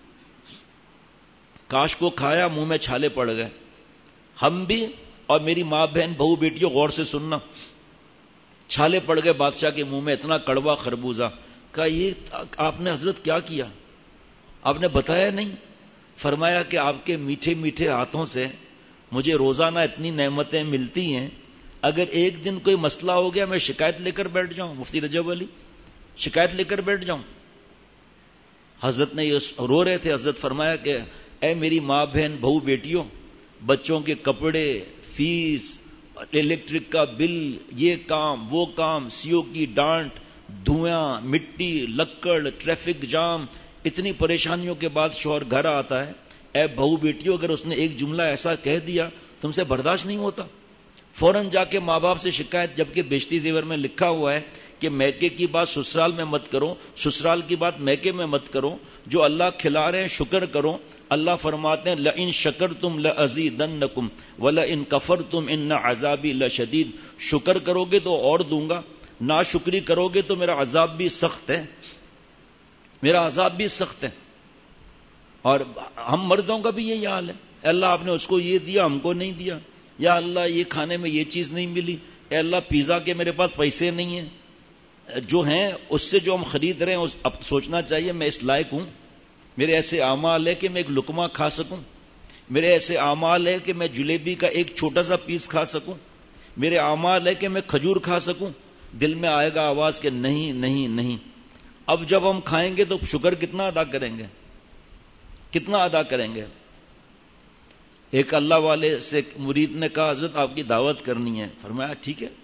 A: کاش کو کھایا، منہ میں چھالے پڑ گئے۔ ہم بھی اور میری ماں بہن بہو بیٹیوں غور سے سننا، چھالے پڑ گئے بادشاہ کے منہ میں، اتنا کڑوا خربوزہ۔ کہا یہ آپ نے حضرت کیا کیا؟ آپ نے بتایا نہیں؟ فرمایا کہ آپ کے میٹھے میٹھے ہاتھوں سے مجھے روزانہ اتنی نعمتیں ملتی ہیں، اگر ایک دن کوئی مسئلہ ہو گیا میں شکایت لے کر بیٹھ جاؤں، مفتی رجب علی شکایت لے کر بیٹھ جاؤں۔ حضرت نے یہ رو رہے تھے، حضرت فرمایا کہ اے میری ماں بہن بہو بیٹیوں، بچوں کے کپڑے، فیس الیکٹرک کا بل، یہ کام وہ کام، سیو کی ڈانٹ، دھواں، مٹی، لکڑ، ٹریفک جام، اتنی پریشانیوں کے بعد شوہر گھر آتا ہے. اے بہو بیٹیوں، اگر اس نے ایک جملہ ایسا کہہ دیا تم سے برداشت نہیں ہوتا، فوراً جا کے ماں باپ سے شکایت. جبکہ بیشتی زیور میں لکھا ہوا ہے کہ میکے کی بات سسرال میں مت کرو، سسرال کی بات میکے میں مت کرو. جو اللہ کھلا رہے ہیں شکر کرو. اللہ فرماتے ہیں لئن شکرتم لازیدنکم ولئن کفرتم ان عذابی لشدید. شکر کرو گے تو اور دوں گا، ناشکری کرو گے تو میرا عذاب بھی سخت ہے، میرا عذاب بھی سخت ہے. اور ہم مردوں کا بھی یہی حال ہے. اللہ آپ نے اس کو یہ دیا، ہم کو نہیں دیا. یا اللہ یہ کھانے میں یہ چیز نہیں ملی. اے اللہ پیزا کے میرے پاس پیسے نہیں ہیں. جو ہیں اس سے جو ہم خرید رہے ہیں اب سوچنا چاہیے میں اس لائق ہوں. میرے ایسے اعمال ہے کہ میں ایک لقمہ کھا سکوں. میرے ایسے اعمال ہے کہ میں جلیبی کا ایک چھوٹا سا پیس کھا سکوں. میرے اعمال ہے کہ میں کھجور کھا سکوں. دل میں آئے گا آواز کہ نہیں نہیں نہیں. اب جب ہم کھائیں گے تو شکر کتنا ادا کریں گے، کتنا ادا کریں گے. ایک اللہ والے سے مرید نے کہا حضرت آپ کی دعوت کرنی ہے. فرمایا ٹھیک ہے.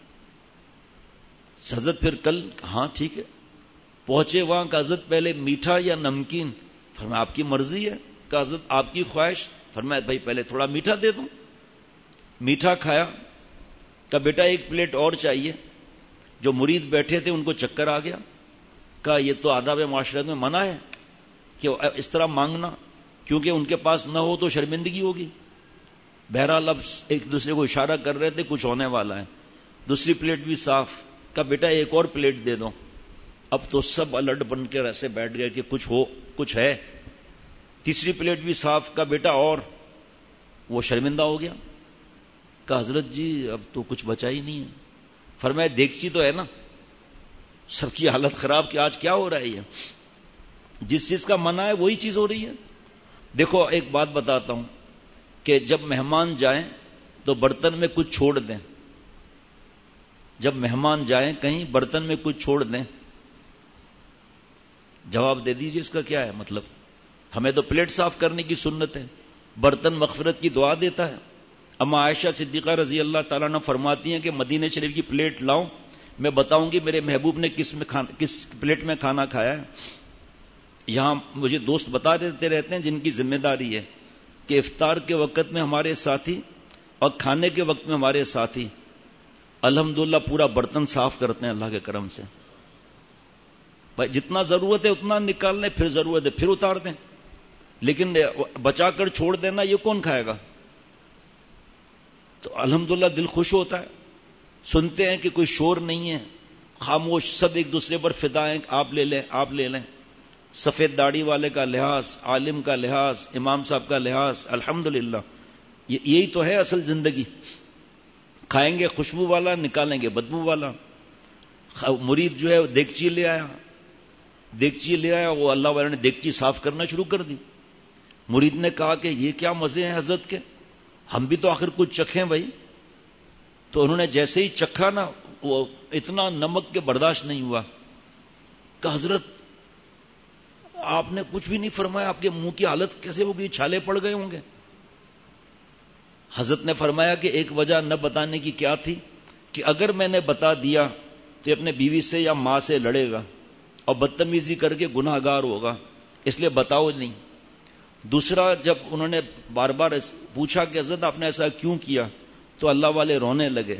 A: حضرت پھر کل؟ ہاں ٹھیک ہے. پہنچے وہاں کہ حضرت پہلے میٹھا یا نمکین؟ فرمایا آپ کی مرضی ہے. کہ حضرت آپ کی خواہش؟ فرمایا بھائی پہلے تھوڑا میٹھا دے دوں. میٹھا کھایا. کہ بیٹا ایک پلیٹ اور چاہیے. جو مرید بیٹھے تھے ان کو چکر آ گیا. کہا یہ تو آداب معاشرت میں منع ہے کہ اس طرح مانگنا، کیونکہ ان کے پاس نہ ہو تو شرمندگی ہوگی. بہرحال اب ایک دوسرے کو اشارہ کر رہے تھے کچھ ہونے والا ہے. دوسری پلیٹ بھی صاف. کہ بیٹا ایک اور پلیٹ دے دو. اب تو سب الرٹ بن کے ایسے بیٹھ گئے کہ کچھ ہو کچھ ہے. تیسری پلیٹ بھی صاف. کا بیٹا اور. وہ شرمندہ ہو گیا. کہ حضرت جی اب تو کچھ بچا ہی نہیں ہے. فرمایا دیکھتی تو ہے نا. سب کی حالت خراب کہ آج کیا ہو رہا ہے. یہ جس چیز کا منع ہے وہی چیز ہو رہی ہے. دیکھو ایک بات بتاتا ہوں کہ جب مہمان جائیں تو برتن میں کچھ چھوڑ دیں. جب مہمان جائیں کہیں برتن میں کچھ چھوڑ دیں. جواب دے دیجیے اس کا کیا ہے مطلب. ہمیں تو پلیٹ صاف کرنے کی سنت ہے، برتن مغفرت کی دعا دیتا ہے. اما عائشہ صدیقہ رضی اللہ تعالیٰ عنہ فرماتی ہیں کہ مدینہ شریف کی پلیٹ لاؤں، میں بتاؤں گی میرے محبوب نے کس میں کھانا کس پلیٹ میں کھانا کھایا ہے. یہاں مجھے دوست بتا دیتے رہتے ہیں جن کی ذمہ داری ہے کہ افطار کے وقت میں ہمارے ساتھی اور کھانے کے وقت میں ہمارے ساتھی الحمدللہ پورا برتن صاف کرتے ہیں اللہ کے کرم سے. بھائی جتنا ضرورت ہے اتنا نکال لیں، پھر ضرورت ہے پھر اتار دیں. لیکن بچا کر چھوڑ دینا یہ کون کھائے گا. تو الحمدللہ دل خوش ہوتا ہے. سنتے ہیں کہ کوئی شور نہیں ہے، خاموش، سب ایک دوسرے پر فدا ہیں. آپ لے لیں آپ لے لیں. سفید داڑھی والے کا لحاظ، عالم کا لحاظ، امام صاحب کا لحاظ. الحمدللہ یہی تو ہے اصل زندگی. کھائیں گے خوشبو والا، نکالیں گے بدبو والا. مرید جو ہے دیگچی لے آیا دیگچی لے آیا وہ اللہ والے نے دیگچی صاف کرنا شروع کر دی. مرید نے کہا کہ یہ کیا مزے ہیں حضرت کے، ہم بھی تو آخر کچھ چکھیں بھائی. تو انہوں نے جیسے ہی چکھا نا وہ اتنا نمک کے برداشت نہیں ہوا. کہ حضرت آپ نے کچھ بھی نہیں فرمایا، آپ کے منہ کی حالت کیسے ہوگی، چھالے پڑ گئے ہوں گے. حضرت نے فرمایا کہ ایک وجہ نہ بتانے کی کیا تھی کہ اگر میں نے بتا دیا تو اپنے بیوی سے یا ماں سے لڑے گا اور بدتمیزی کر کے گناہ گار ہوگا، اس لیے بتاؤ نہیں. دوسرا جب انہوں نے بار بار پوچھا کہ حضرت آپ نے ایسا کیوں کیا تو اللہ والے رونے لگے،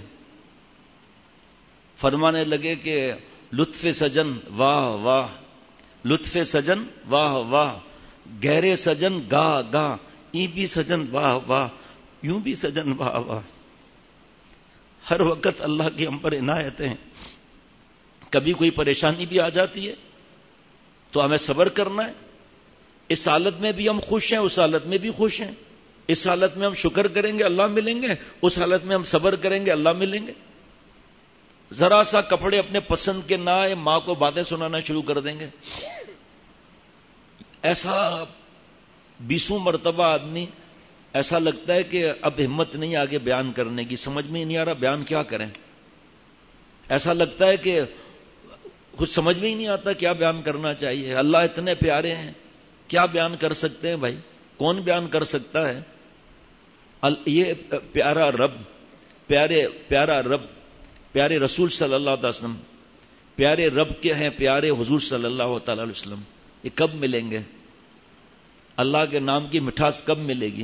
A: فرمانے لگے کہ لطف سجن واہ واہ، لطف سجن واہ واہ، گہرے سجن گاہ گاہ، ای بھی سجن واہ واہ، یوں بھی سجن واہ واہ. ہر وقت اللہ کی ہم پر عنایتیں ہیں. کبھی کوئی پریشانی بھی آ جاتی ہے تو ہمیں صبر کرنا ہے. اس حالت میں بھی ہم خوش ہیں، اس حالت میں بھی خوش ہیں. اس حالت میں ہم شکر کریں گے اللہ ملیں گے، اس حالت میں ہم صبر کریں گے اللہ ملیں گے. ذرا سا کپڑے اپنے پسند کے نہ آئے ماں کو باتیں سنانا شروع کر دیں گے. ایسا بیسوں مرتبہ آدمی ایسا لگتا ہے کہ اب ہمت نہیں آگے بیان کرنے کی، سمجھ میں نہیں آ رہا بیان کیا کریں. ایسا لگتا ہے کہ کچھ سمجھ میں ہی نہیں آتا کیا بیان کرنا چاہیے. اللہ اتنے پیارے ہیں، کیا بیان کر سکتے ہیں بھائی، کون بیان کر سکتا ہے. یہ پیارا رب، پیارے پیارا رب، پیارے رسول صلی اللہ علیہ وسلم، پیارے رب کے ہیں پیارے حضور صلی اللہ تعالی علیہ وسلم، یہ کب ملیں گے؟ اللہ کے نام کی مٹھاس کب ملے گی؟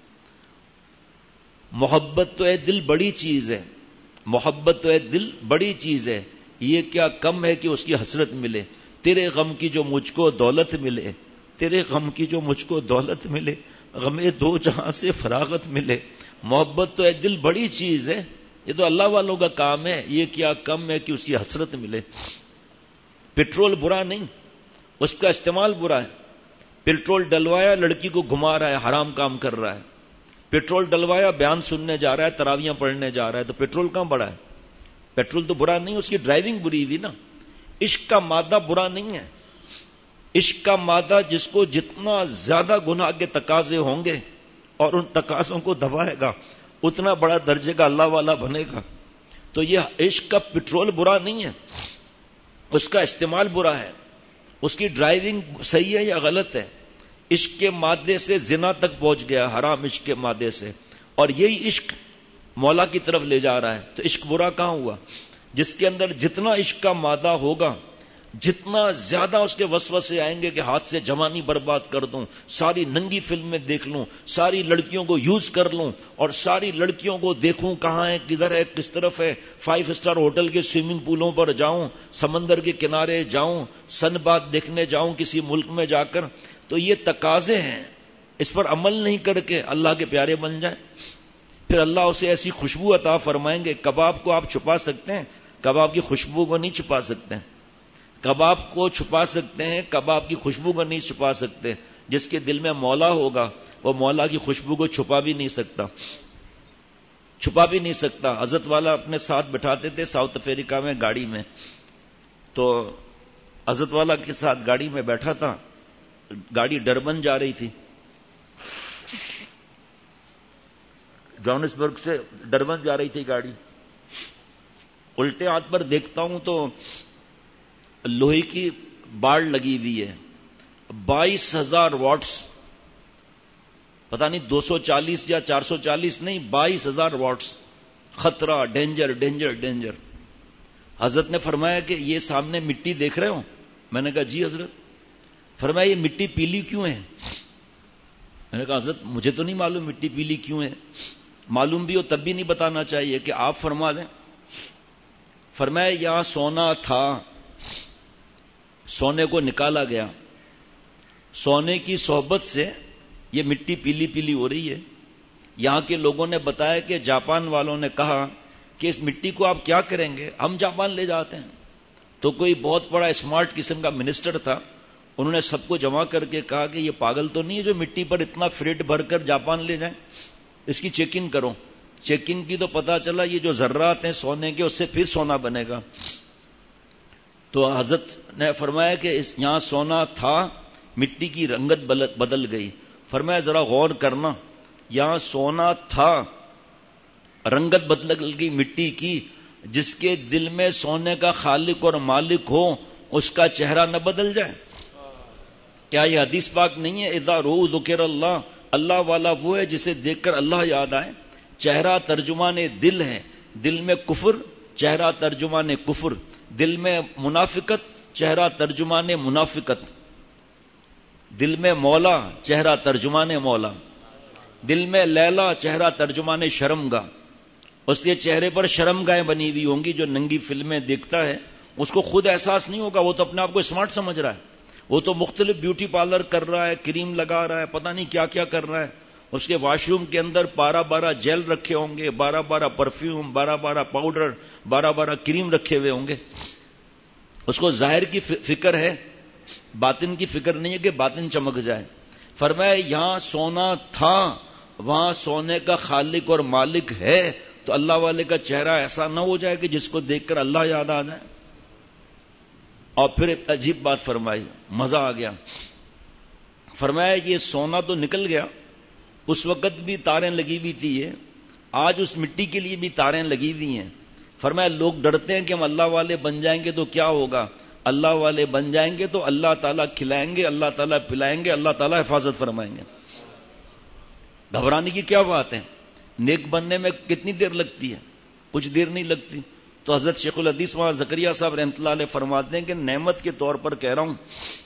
A: محبت تو ہے دل بڑی چیز ہے، محبت تو ہے دل بڑی چیز ہے، یہ کیا کم ہے کہ اس کی حسرت ملے؟ تیرے غم کی جو مجھ کو دولت ملے، تیرے غم کی جو مجھ کو دولت ملے، غم دو جہاں سے فراغت ملے۔ محبت تو ہے دل بڑی چیز ہے، یہ تو اللہ والوں کا کام ہے، یہ کیا کم ہے کہ اس کی حسرت ملے۔ پیٹرول برا نہیں، اس کا استعمال برا ہے۔ پیٹرول ڈلوایا لڑکی کو گھما رہا ہے، حرام کام کر رہا ہے۔ پیٹرول ڈلوایا بیان سننے جا رہا ہے، تراویاں پڑھنے جا رہا ہے، تو پیٹرول کہاں بڑا ہے؟ پیٹرول تو برا نہیں، اس کی ڈرائیونگ بری ہوئی نا۔ عشق کا مادہ برا نہیں ہے، عشق کا مادہ جس کو جتنا زیادہ گناہ کے تقاضے ہوں گے اور ان تقاضوں کو دبائے گا اتنا بڑا درجے کا اللہ والا بنے گا۔ تو یہ عشق کا پیٹرول برا نہیں ہے، اس کا استعمال برا ہے، اس کی ڈرائیونگ صحیح ہے یا غلط ہے۔ عشق کے مادے سے زنا تک پہنچ گیا، حرام عشق کے مادے سے، اور یہی عشق مولا کی طرف لے جا رہا ہے، تو عشق برا کہاں ہوا؟ جس کے اندر جتنا عشق کا مادہ ہوگا جتنا زیادہ اس کے وسوسے آئیں گے کہ ہاتھ سے جوانی برباد کر دوں، ساری ننگی فلمیں دیکھ لوں، ساری لڑکیوں کو یوز کر لوں اور ساری لڑکیوں کو دیکھوں کہاں ہے، کدھر ہے، کس طرف ہے، فائیو اسٹار ہوٹل کے سوئمنگ پولوں پر جاؤں، سمندر کے کنارے جاؤں، سن بات دیکھنے جاؤں کسی ملک میں جا کر۔ تو یہ تقاضے ہیں، اس پر عمل نہیں کر کے اللہ کے پیارے بن جائیں، پھر اللہ اسے ایسی خوشبو عطا فرمائیں گے۔ کباب کو آپ چھپا سکتے ہیں، کباب کی خوشبو کو نہیں چھپا سکتے ہیں۔ کباب کو چھپا سکتے ہیں، کباب کی خوشبو کو نہیں چھپا سکتے۔ جس کے دل میں مولا ہوگا وہ مولا کی خوشبو کو چھپا بھی نہیں سکتا، چھپا بھی نہیں سکتا۔ حضرت والا اپنے ساتھ بٹھاتے تھے ساؤتھ افریقہ میں گاڑی میں، تو حضرت والا کے ساتھ گاڑی میں بیٹھا تھا، گاڑی ڈربن جا رہی تھی، جوہانسبرگ سے ڈربن جا رہی تھی گاڑی۔ الٹے ہاتھ پر دیکھتا ہوں تو لوہے کی باڑ لگی ہوئی ہے، بائیس ہزار واٹس، پتہ نہیں دو سو چالیس یا چار سو چالیس نہیں، بائیس ہزار واٹس، خطرہ، ڈینجر ڈینجر ڈینجر۔ حضرت نے فرمایا کہ یہ سامنے مٹی دیکھ رہے ہو؟ میں نے کہا جی حضرت۔ فرمایا یہ مٹی پیلی کیوں ہے؟ میں نے کہا حضرت مجھے تو نہیں معلوم مٹی پیلی کیوں ہے، معلوم بھی ہو تب بھی نہیں بتانا چاہیے کہ آپ فرما دیں۔ فرمایا یہاں سونا تھا، سونے کو نکالا گیا، سونے کی صحبت سے یہ مٹی پیلی پیلی ہو رہی ہے۔ یہاں کے لوگوں نے بتایا کہ جاپان والوں نے کہا کہ اس مٹی کو آپ کیا کریں گے؟ ہم جاپان لے جاتے ہیں۔ تو کوئی بہت بڑا اسمارٹ قسم کا منسٹر تھا، انہوں نے سب کو جمع کر کے کہا کہ یہ پاگل تو نہیں ہے جو مٹی پر اتنا فریٹ بھر کر جاپان لے جائیں، اس کی چیکنگ کرو۔ چیکنگ کی تو پتا چلا یہ جو ذرات ہیں سونے کے اس سے پھر سونا بنے گا۔ تو حضرت نے فرمایا کہ اس یہاں سونا تھا، مٹی کی رنگت بدل گئی۔ فرمایا ذرا غور کرنا، یہاں سونا تھا، رنگت بدل گئی مٹی کی، جس کے دل میں سونے کا خالق اور مالک ہو اس کا چہرہ نہ بدل جائے۔ کیا یہ حدیث پاک نہیں ہے؟ اذا رو ذکر اللہ، اللہ والا وہ ہے جسے دیکھ کر اللہ یاد آئے۔ چہرہ ترجمان دل ہے، دل میں کفر، چہرہ ترجمان کفر، دل میں منافقت، چہرہ ترجمان منافقت، دل میں مولا، چہرہ ترجمان مولا، دل میں لیلا، چہرہ ترجمان شرمگاہ۔ اس کے چہرے پر شرمگاہیں بنی ہوئی ہوں گی، جو ننگی فلمیں دیکھتا ہے اس کو خود احساس نہیں ہوگا، وہ تو اپنے آپ کو اسمارٹ سمجھ رہا ہے، وہ تو مختلف بیوٹی پارلر کر رہا ہے، کریم لگا رہا ہے، پتہ نہیں کیا کیا کر رہا ہے۔ اس کے واش روم کے اندر بارہ بارہ جیل رکھے ہوں گے، بارہ بارہ پرفیوم، بارہ بارہ پاؤڈر، بارہ بارہ کریم رکھے ہوئے ہوں گے۔ اس کو ظاہر کی فکر ہے، باطن کی فکر نہیں ہے کہ باطن چمک جائے۔ فرمایا یہاں سونا تھا، وہاں سونے کا خالق اور مالک ہے، تو اللہ والے کا چہرہ ایسا نہ ہو جائے کہ جس کو دیکھ کر اللہ یاد آ جائے۔ اور پھر ایک عجیب بات فرمائی، مزہ آ گیا۔ فرمایا یہ سونا تو نکل گیا، اس وقت بھی تاریں لگی ہوئی تھی، یہ آج اس مٹی کے لیے بھی تاریں لگی ہوئی ہیں۔ فرمایا لوگ ڈرتے ہیں کہ ہم اللہ والے بن جائیں گے تو کیا ہوگا؟ اللہ والے بن جائیں گے تو اللہ تعالیٰ کھلائیں گے، اللہ تعالیٰ پلائیں گے، اللہ تعالیٰ حفاظت فرمائیں گے۔ گھبرانے کی کیا بات ہے؟ نیک بننے میں کتنی دیر لگتی ہے؟ کچھ دیر نہیں لگتی. تو حضرت شیخ الحدیث وہاں زکریا صاحب رحمۃ اللہ علیہ فرماتے ہیں کہ نعمت کے طور پر کہہ رہا ہوں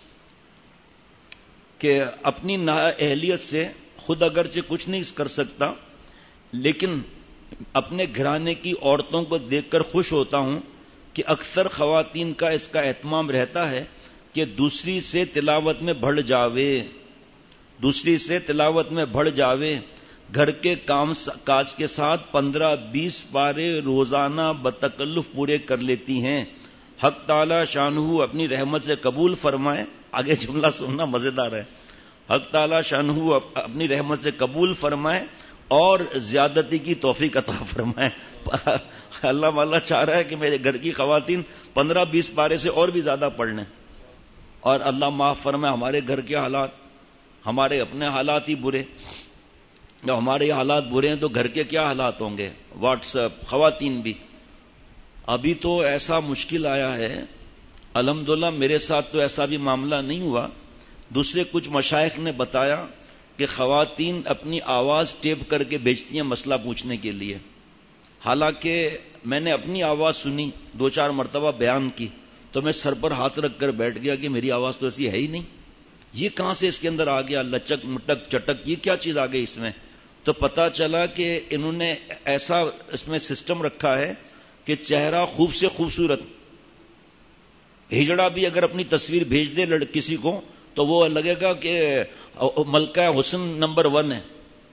A: کہ اپنی نااہلیت سے خود اگرچہ کچھ نہیں کر سکتا، لیکن اپنے گھرانے کی عورتوں کو دیکھ کر خوش ہوتا ہوں کہ اکثر خواتین کا اس کا اہتمام رہتا ہے کہ دوسری سے تلاوت میں بڑھ جاوے دوسری سے تلاوت میں بڑھ جاوے گھر کے کام کاج کے ساتھ پندرہ بیس پارے روزانہ بتکلف پورے کر لیتی ہیں. حق تعالی شانہ اپنی رحمت سے قبول فرمائے. آگے جملہ سننا مزیدار ہے. حق تعالی شانہ اپنی رحمت سے قبول فرمائے اور زیادتی کی توفیق عطا فرمائے. اللہ والا چاہ رہا ہے کہ میرے گھر کی خواتین پندرہ بیس پارے سے اور بھی زیادہ پڑھ لیں. اور اللہ معاف فرمائے ہمارے گھر کے حالات، ہمارے اپنے حالات ہی برے. جب ہمارے حالات برے ہیں تو گھر کے کیا حالات ہوں گے. واٹس ایپ خواتین بھی. ابھی تو ایسا مشکل آیا ہے، الحمدللہ میرے ساتھ تو ایسا بھی معاملہ نہیں ہوا، دوسرے کچھ مشائخ نے بتایا کہ خواتین اپنی آواز ٹیپ کر کے بیچتی ہیں مسئلہ پوچھنے کے لیے. حالانکہ میں نے اپنی آواز سنی دو چار مرتبہ بیان کی تو میں سر پر ہاتھ رکھ کر بیٹھ گیا کہ میری آواز تو ایسی ہے ہی نہیں، یہ کہاں سے اس کے اندر آ گیا، لچک مٹک چٹک یہ کیا چیز آ گئی اس میں. تو پتا چلا کہ انہوں نے ایسا اس میں سسٹم رکھا ہے کہ چہرہ خوب سے خوبصورت، ہجڑا بھی اگر اپنی تصویر بھیج دے لڑ کسی کو تو وہ لگے گا کہ ملکہ حسن نمبر ون ہے،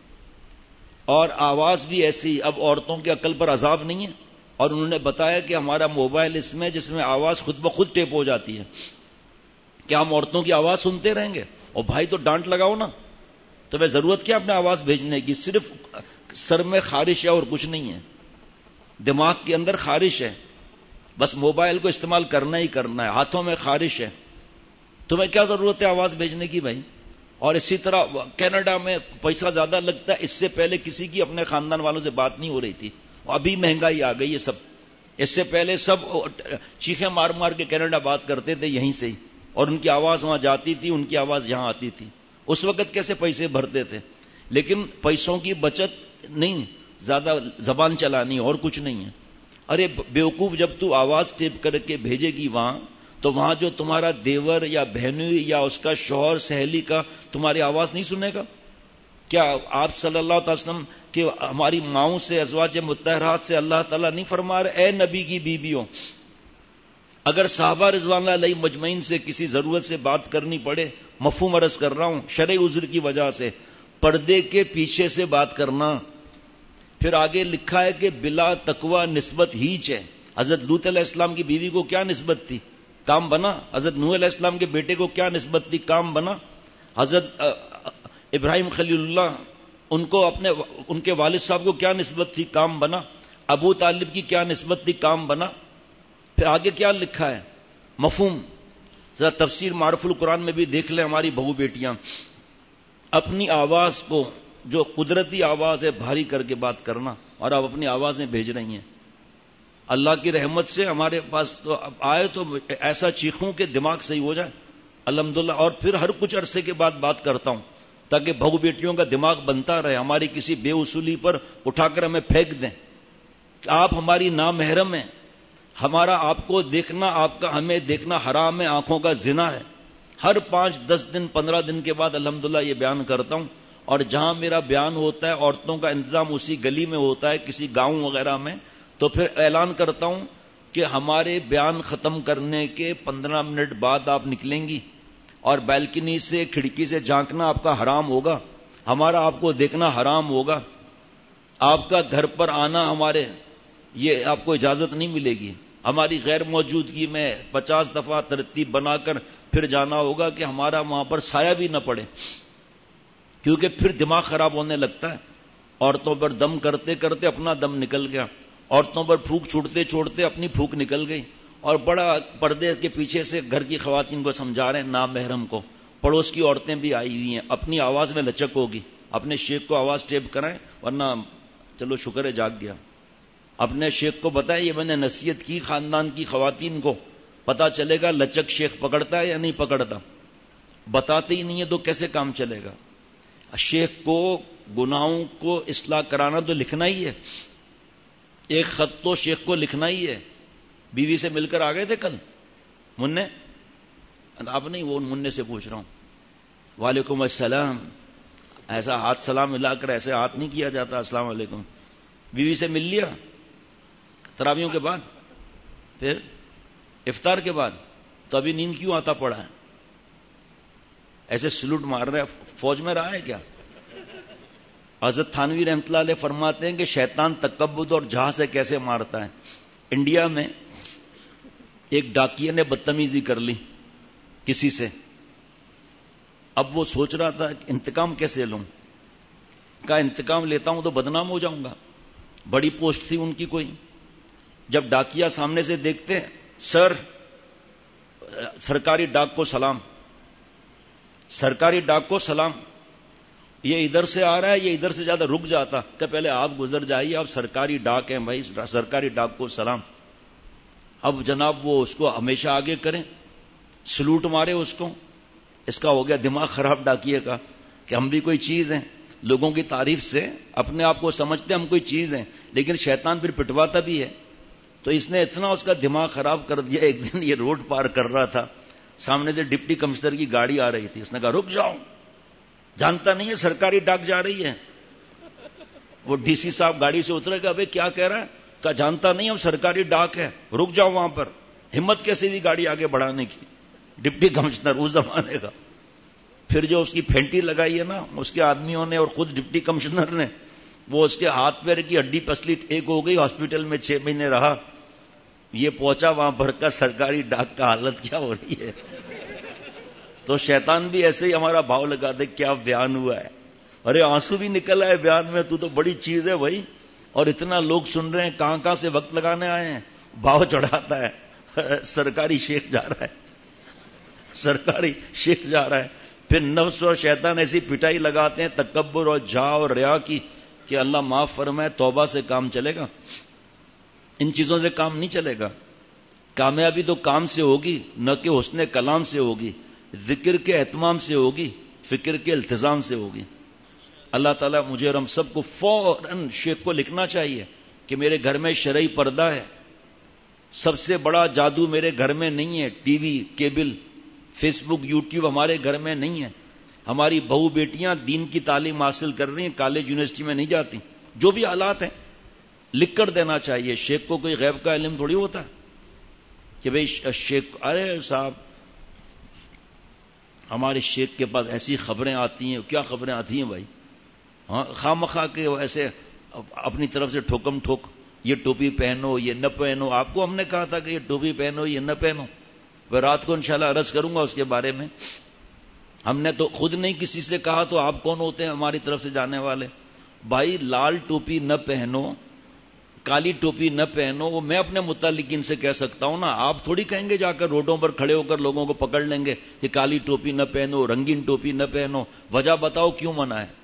A: اور آواز بھی ایسی. اب عورتوں کی عقل پر عذاب نہیں ہے. اور انہوں نے بتایا کہ ہمارا موبائل اس میں جس میں آواز خود بخود ٹیپ ہو جاتی ہے. کیا ہم عورتوں کی آواز سنتے رہیں گے؟ اور بھائی تو ڈانٹ لگاؤ نا. تو میں ضرورت کیا اپنے آواز بھیجنے کی؟ صرف سر میں خارش ہے اور کچھ نہیں ہے، دماغ کے اندر خارش ہے، بس موبائل کو استعمال کرنا ہی کرنا ہے، ہاتھوں میں خارش ہے. تمہیں کیا ضرورت ہے آواز بھیجنے کی بھائی؟ اور اسی طرح کینیڈا میں پیسہ زیادہ لگتا ہے. اس سے پہلے کسی کی اپنے خاندان والوں سے بات نہیں ہو رہی تھی، ابھی مہنگائی آ گئی ہے سب. اس سے پہلے سب چیخیں مار مار کے کینیڈا بات کرتے تھے یہیں سے ہی، اور ان کی آواز وہاں جاتی تھی، ان کی آواز یہاں آتی تھی. اس وقت کیسے پیسے بھرتے تھے؟ لیکن پیسوں کی بچت نہیں، زیادہ زبان چلانی اور کچھ نہیں ہے. ارے بیوقوف، جب تو آواز ٹیپ کر کے بھیجے گی وہاں تو وہاں جو تمہارا دیور یا بہنوئی یا اس کا شوہر سہیلی کا تمہاری آواز نہیں سنے گا؟ کیا آپ صلی اللہ علیہ وسلم کہ ہماری ماؤں سے ازواج مطہرات سے اللہ تعالیٰ نہیں فرما رہے اے نبی کی بیویوں، اگر صحابہ رضوان اللہ علیہ مجمعین سے کسی ضرورت سے بات کرنی پڑے، مفہوم عرض کر رہا ہوں شرعی عذر کی وجہ سے، پردے کے پیچھے سے بات کرنا. پھر آگے لکھا ہے کہ بلا تقوی نسبت ہیچ ہے. حضرت لوط علیہ السلام کی بیوی کو کیا نسبت تھی؟ کام بنا. حضرت نوح علیہ السلام کے بیٹے کو کیا نسبت تھی؟ کام بنا. حضرت ابراہیم خلیل اللہ ان کو اپنے ان کے والد صاحب کو کیا نسبت تھی؟ کام بنا. ابو طالب کی کیا نسبت تھی؟ کام بنا. پھر آگے کیا لکھا ہے مفہوم؟ ذرا تفسیر معرف القرآن میں بھی دیکھ لیں. ہماری بہو بیٹیاں اپنی آواز کو جو قدرتی آواز ہے بھاری کر کے بات کرنا، اور آپ اپنی آوازیں بھیج رہی ہیں. اللہ کی رحمت سے ہمارے پاس تو آئے تو ایسا چیخوں کہ دماغ صحیح ہو جائے الحمدللہ. اور پھر ہر کچھ عرصے کے بعد بات کرتا ہوں تاکہ بہو بیٹیوں کا دماغ بنتا رہے. ہماری کسی بے اصولی پر اٹھا کر ہمیں پھینک دیں کہ آپ ہماری نامحرم ہیں، ہمارا آپ کو دیکھنا، آپ کا ہمیں دیکھنا حرام ہے، آنکھوں کا زنا ہے. ہر پانچ دس دن پندرہ دن کے بعد الحمدللہ یہ بیان کرتا ہوں. اور جہاں میرا بیان ہوتا ہے عورتوں کا انتظام اسی گلی میں ہوتا ہے، کسی گاؤں وغیرہ میں، تو پھر اعلان کرتا ہوں کہ ہمارے بیان ختم کرنے کے پندرہ منٹ بعد آپ نکلیں گی اور بالکنی سے کھڑکی سے جھانکنا آپ کا حرام ہوگا، ہمارا آپ کو دیکھنا حرام ہوگا، آپ کا گھر پر آنا ہمارے یہ آپ کو اجازت نہیں ملے گی. ہماری غیر موجودگی میں پچاس دفعہ ترتیب بنا کر پھر جانا ہوگا کہ ہمارا وہاں پر سایہ بھی نہ پڑے، کیونکہ پھر دماغ خراب ہونے لگتا ہے. عورتوں پر دم کرتے کرتے اپنا دم نکل گیا، عورتوں پر پھونک چھوڑتے چھوڑتے اپنی پھونک نکل گئی، اور بڑا پردے کے پیچھے سے گھر کی خواتین کو سمجھا رہے ہیں، نامحرم کو. پڑوس کی عورتیں بھی آئی ہوئی ہیں، اپنی آواز میں لچک ہوگی. اپنے شیخ کو آواز ٹیپ کرائیں، ورنہ چلو شکر ہے جاگ گیا. اپنے شیخ کو بتائیں یہ میں نے نصیحت کی خاندان کی خواتین کو، پتا چلے گا لچک شیخ پکڑتا ہے یا نہیں پکڑتا. بتاتے ہی نہیں ہے تو کیسے کام چلے گا. شیخ کو گناہوں کو اصلاح کرانا تو لکھنا ہی ہے. ایک خط تو شیخ کو لکھنا ہی ہے. بیوی سے مل کر آ گئے تھے کل مننے؟ اب نہیں، وہ مننے سے پوچھ رہا ہوں. وعلیکم السلام. ایسا ہاتھ سلام ملا کر ایسے ہاتھ نہیں کیا جاتا. السلام علیکم. بیوی سے مل لیا تراویحوں کے بعد، پھر افطار کے بعد، تو ابھی نیند کیوں آتا پڑا ہے؟ ایسے سلوٹ مار رہے ہیں، فوج میں رہا ہے کیا؟ حضرت تھانوی رحمۃ اللہ علیہ فرماتے ہیں کہ شیطان تکبر اور جہاں سے کیسے مارتا ہے. انڈیا میں ایک ڈاکیے نے بدتمیزی کر لی کسی سے. اب وہ سوچ رہا تھا کہ انتقام کیسے لوں. کہا انتقام لیتا ہوں تو بدنام ہو جاؤں گا. بڑی پوسٹ تھی ان کی کوئی. جب ڈاکیا سامنے سے دیکھتے، سر سرکاری ڈاک کو سلام، سرکاری ڈاک کو سلام، یہ ادھر سے آ رہا ہے، یہ ادھر سے زیادہ رک جاتا کہ پہلے آپ گزر جائیے، آپ سرکاری ڈاک ہیں بھائی، سرکاری ڈاک کو سلام. اب جناب وہ اس کو ہمیشہ آگے کریں، سلوٹ مارے اس کو. اس کا ہو گیا دماغ خراب ڈاکیے کا کہ ہم بھی کوئی چیز ہیں. لوگوں کی تعریف سے اپنے آپ کو سمجھتے ہم کوئی چیز ہیں، لیکن شیطان پھر پٹواتا بھی ہے. تو اس نے اتنا اس کا دماغ خراب کر دیا. ایک دن یہ روڈ پار کر رہا تھا، سامنے سے ڈپٹی کمشنر کی گاڑی آ رہی تھی. اس نے کہا رک جاؤ، جانتا نہیں ہے سرکاری ڈاک جا رہی ہے. وہ ڈی سی صاحب گاڑی سے اترے گا، ابے کیا کہہ رہا ہے؟ کہا جانتا نہیں ہم سرکاری ڈاک ہے، رک جاؤ وہاں پر. ہمت کیسے بھی گاڑی آگے بڑھانے کی. ڈپٹی کمشنر اس زمانے کا. پھر جو اس کی پھینٹی لگائی ہے نا اس کے آدمیوں نے اور خود ڈپٹی کمشنر نے، وہ اس کے ہاتھ پیر کی ہڈی پسلی ٹھیک ہو گئی. ہاسپٹل میں چھ مہینے رہا. یہ پہنچا وہاں پر کا سرکاری ڈاک کا حالت کیا ہو رہی ہے. تو شیطان بھی ایسے ہی ہمارا بھاؤ لگا دے کیا بیان ہوا ہے. ارے آنسو بھی نکل آئے بیان میں، تو تو بڑی چیز ہے بھائی، اور اتنا لوگ سن رہے ہیں، کہاں کہاں سے وقت لگانے آئے ہیں. بھاؤ چڑھاتا ہے. سرکاری شیخ جا رہا ہے، سرکاری شیخ جا رہا ہے. پھر نفس اور شیطان ایسی پٹائی لگاتے ہیں تکبر اور جا اور ریا کی کہ اللہ معاف فرمائے. توبہ سے کام چلے گا، ان چیزوں سے کام نہیں چلے گا. کامیابی تو کام سے ہوگی، نہ کہ حسن کلام سے ہوگی، ذکر کے اہتمام سے ہوگی، فکر کے التزام سے ہوگی. اللہ تعالیٰ مجھے اور ہم سب کو فوراً شیخ کو لکھنا چاہیے کہ میرے گھر میں شرعی پردہ ہے. سب سے بڑا جادو میرے گھر میں نہیں ہے. T V, cable, Facebook, YouTube ہمارے گھر میں نہیں ہے. ہماری بہو بیٹیاں دین کی تعلیم حاصل کر رہی ہیں، کالج یونیورسٹی میں نہیں جاتی. جو بھی حالات ہیں لکھ کر دینا چاہیے. شیخ کو کوئی غیب کا علم تھوڑی ہوتا ہے کہ بھئی شیخ، ارے صاحب ہمارے شیخ کے پاس ایسی خبریں آتی ہیں. کیا خبریں آتی ہیں بھائی؟ ہاں خواہ مخواہ کے ایسے اپنی طرف سے ٹھوکم ٹھوک، یہ ٹوپی پہنو، یہ نہ پہنو. آپ کو ہم نے کہا تھا کہ یہ ٹوپی پہنو، یہ نہ پہنو. میں رات کو انشاءاللہ عرض کروں گا اس کے بارے میں. ہم نے تو خود نہیں کسی سے کہا، تو آپ کون ہوتے ہیں ہماری طرف سے جانے والے؟ بھائی لال ٹوپی نہ پہنو، کالی ٹوپی نہ پہنو، وہ میں اپنے متعلقین سے کہہ سکتا ہوں نا. آپ تھوڑی کہیں گے جا کر روڈوں پر کھڑے ہو کر لوگوں کو پکڑ لیں گے کہ کالی ٹوپی نہ پہنو، رنگین ٹوپی نہ پہنو. وجہ بتاؤ کیوں منع ہے؟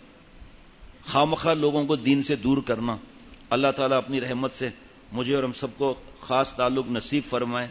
A: خامخواہ لوگوں کو دین سے دور کرنا. اللہ تعالیٰ اپنی رحمت سے مجھے اور ہم سب کو خاص تعلق نصیب فرمائے.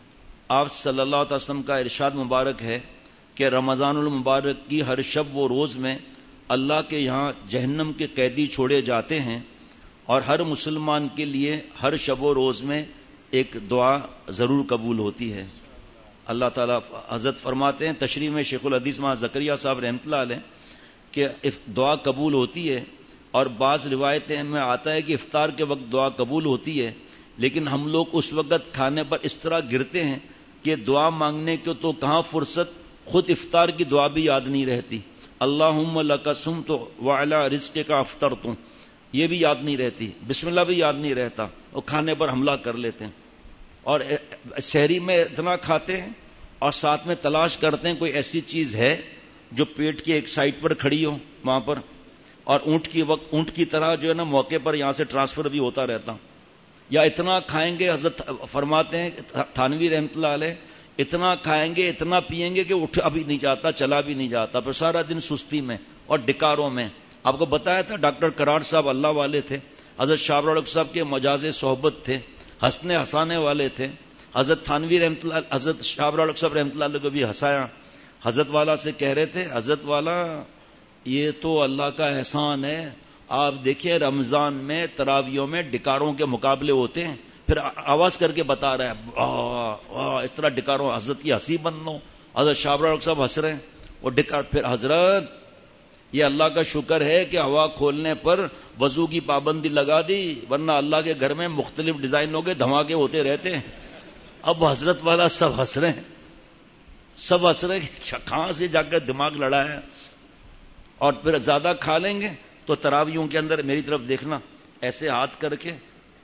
A: آپ صلی اللہ علیہ وسلم کا ارشاد مبارک ہے کہ رمضان المبارک کی ہر شب و روز میں اللہ کے یہاں جہنم کے قیدی چھوڑے جاتے ہیں، اور ہر مسلمان کے لیے ہر شب و روز میں ایک دعا ضرور قبول ہوتی ہے. اللہ تعالیٰ حضرت فرماتے ہیں تشریح میں شیخ الحدیث ماں زکریا صاحب رحمۃ اللہ علیہ کہ دعا قبول ہوتی ہے، اور بعض روایتیں میں آتا ہے کہ افطار کے وقت دعا قبول ہوتی ہے، لیکن ہم لوگ اس وقت کھانے پر اس طرح گرتے ہیں کہ دعا مانگنے کو تو کہاں فرصت، خود افطار کی دعا بھی یاد نہیں رہتی. اللہم لک صمت وعلی رزقک افطرت، یہ بھی یاد نہیں رہتی. بسم اللہ بھی یاد نہیں رہتا، اور کھانے پر حملہ کر لیتے ہیں. اور سحری میں اتنا کھاتے ہیں اور ساتھ میں تلاش کرتے ہیں کوئی ایسی چیز ہے جو پیٹ کی ایک سائڈ پر کھڑی ہو وہاں پر، اور اونٹ کی وقت اونٹ کی طرح جو ہے نا موقع پر یہاں سے ٹرانسفر بھی ہوتا رہتا. یا اتنا کھائیں گے، حضرت فرماتے ہیں تھانوی رحمۃ اللہ علیہ، اتنا کھائیں گے اتنا پیئیں گے کہ اٹھا بھی نہیں جاتا، چلا بھی نہیں جاتا، پھر سارا دن سستی میں اور ڈکاروں میں. آپ کو بتایا تھا ڈاکٹر کرار صاحب اللہ والے تھے، حضرت شاہ رولک صاحب کے مجاز صحبت تھے، ہنسنے ہنسانے والے تھے. حضرت تھانوی رحمۃ اللہ، حضرت شاہ رولک صاحب رحمۃ اللہ علیہ کو بھی ہنسایا. حضرت والا سے کہہ رہے تھے، حضرت والا یہ تو اللہ کا احسان ہے، آپ دیکھیں رمضان میں تراویوں میں ڈکاروں کے مقابلے ہوتے ہیں، پھر آواز کر کے بتا رہا ہے آہ آہ اس طرح ڈکاروں، حضرت کی ہنسی بند ہو، حضرت شابرا صاحب ہنس رہے ہیں وہ ڈکار، پھر حضرت یہ اللہ کا شکر ہے کہ ہوا کھولنے پر وضو کی پابندی لگا دی، ورنہ اللہ کے گھر میں مختلف ڈیزائنوں کے دھماکے ہوتے رہتے ہیں۔ اب حضرت والا سب ہنس رہے ہیں، سب ہنس رہے ہیں، کہاں سے جا کر دماغ لڑا ہے۔ اور پھر زیادہ کھا لیں گے تو تراویوں کے اندر میری طرف دیکھنا، ایسے ہاتھ کر کے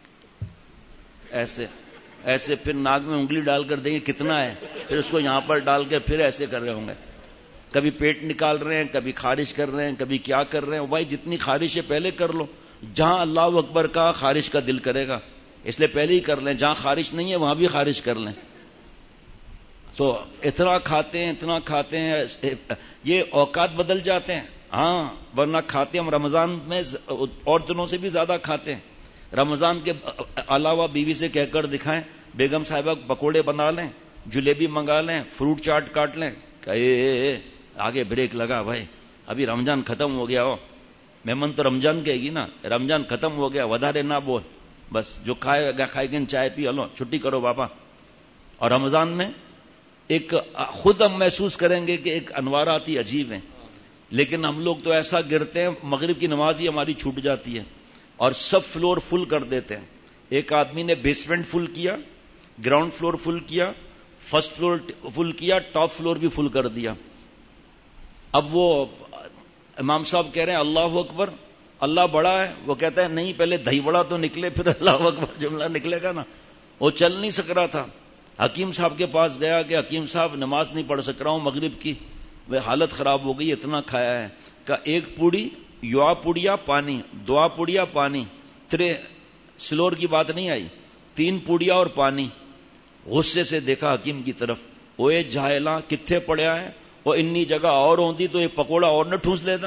A: ایسے ایسے پھر ناک میں انگلی ڈال کر دیں گے کتنا ہے، پھر اس کو یہاں پر ڈال کے پھر ایسے کر رہے ہوں گے، کبھی پیٹ نکال رہے ہیں، کبھی خارش کر رہے ہیں، کبھی کیا کر رہے ہیں۔ بھائی جتنی خارش ہے پہلے کر لو، جہاں اللہ اکبر کا خارش کا دل کرے گا اس لیے پہلے ہی کر لیں، جہاں خارش نہیں ہے وہاں بھی خارش کر لیں۔ تو اتنا کھاتے ہیں اتنا کھاتے ہیں، یہ اوقات بدل جاتے ہیں، ہاں ورنہ کھاتے ہم رمضان میں اور دنوں سے بھی زیادہ کھاتے ہیں۔ رمضان کے علاوہ بیوی سے کہہ کر دکھائیں، بیگم صاحبہ پکوڑے بنا لیں، جلیبی منگا لیں، فروٹ چاٹ کاٹ لیں، کہ آگے بریک لگا بھائی، ابھی رمضان ختم ہو گیا ہو، مہمان تو رمضان کہے گی نا، رمضان ختم ہو گیا، ودارے نہ بول، بس جو کھائے گا کھائے گا، چائے پی لو، چھٹی کرو بابا۔ اور رمضان میں ایک خود ہم محسوس کریں گے کہ ایک انوارات ہی عجیب ہیں، لیکن ہم لوگ تو ایسا گرتے ہیں مغرب کی نماز ہی ہماری چھوٹ جاتی ہے اور سب فلور فل کر دیتے ہیں۔ ایک آدمی نے بیسمنٹ فل کیا، گراؤنڈ فلور فل کیا، فرسٹ فلور فل کیا، ٹاپ فلور بھی فل کر دیا۔ اب وہ امام صاحب کہہ رہے ہیں اللہ اکبر، اللہ بڑا ہے، وہ کہتا ہے نہیں پہلے دہی بڑا تو نکلے پھر اللہ اکبر جملہ نکلے گا نا۔ وہ چل نہیں سک رہا تھا، حکیم صاحب کے پاس گیا کہ حکیم صاحب نماز نہیں پڑھ سک رہا ہوں مغرب کی، وہ حالت خراب ہو گئی، اتنا کھایا ہے، کہ ایک پوڑی یوا پوڑیا پانی، دعا پوڑیا پانی، ترے سلور کی بات نہیں آئی، تین پوڑیا اور پانی۔ غصے سے دیکھا حکیم کی طرف، اوے جاہلا کتھے پڑیا ہے، وہ انی جگہ اور ہوتی تو یہ پکوڑا اور نہ ٹھونس لیتا۔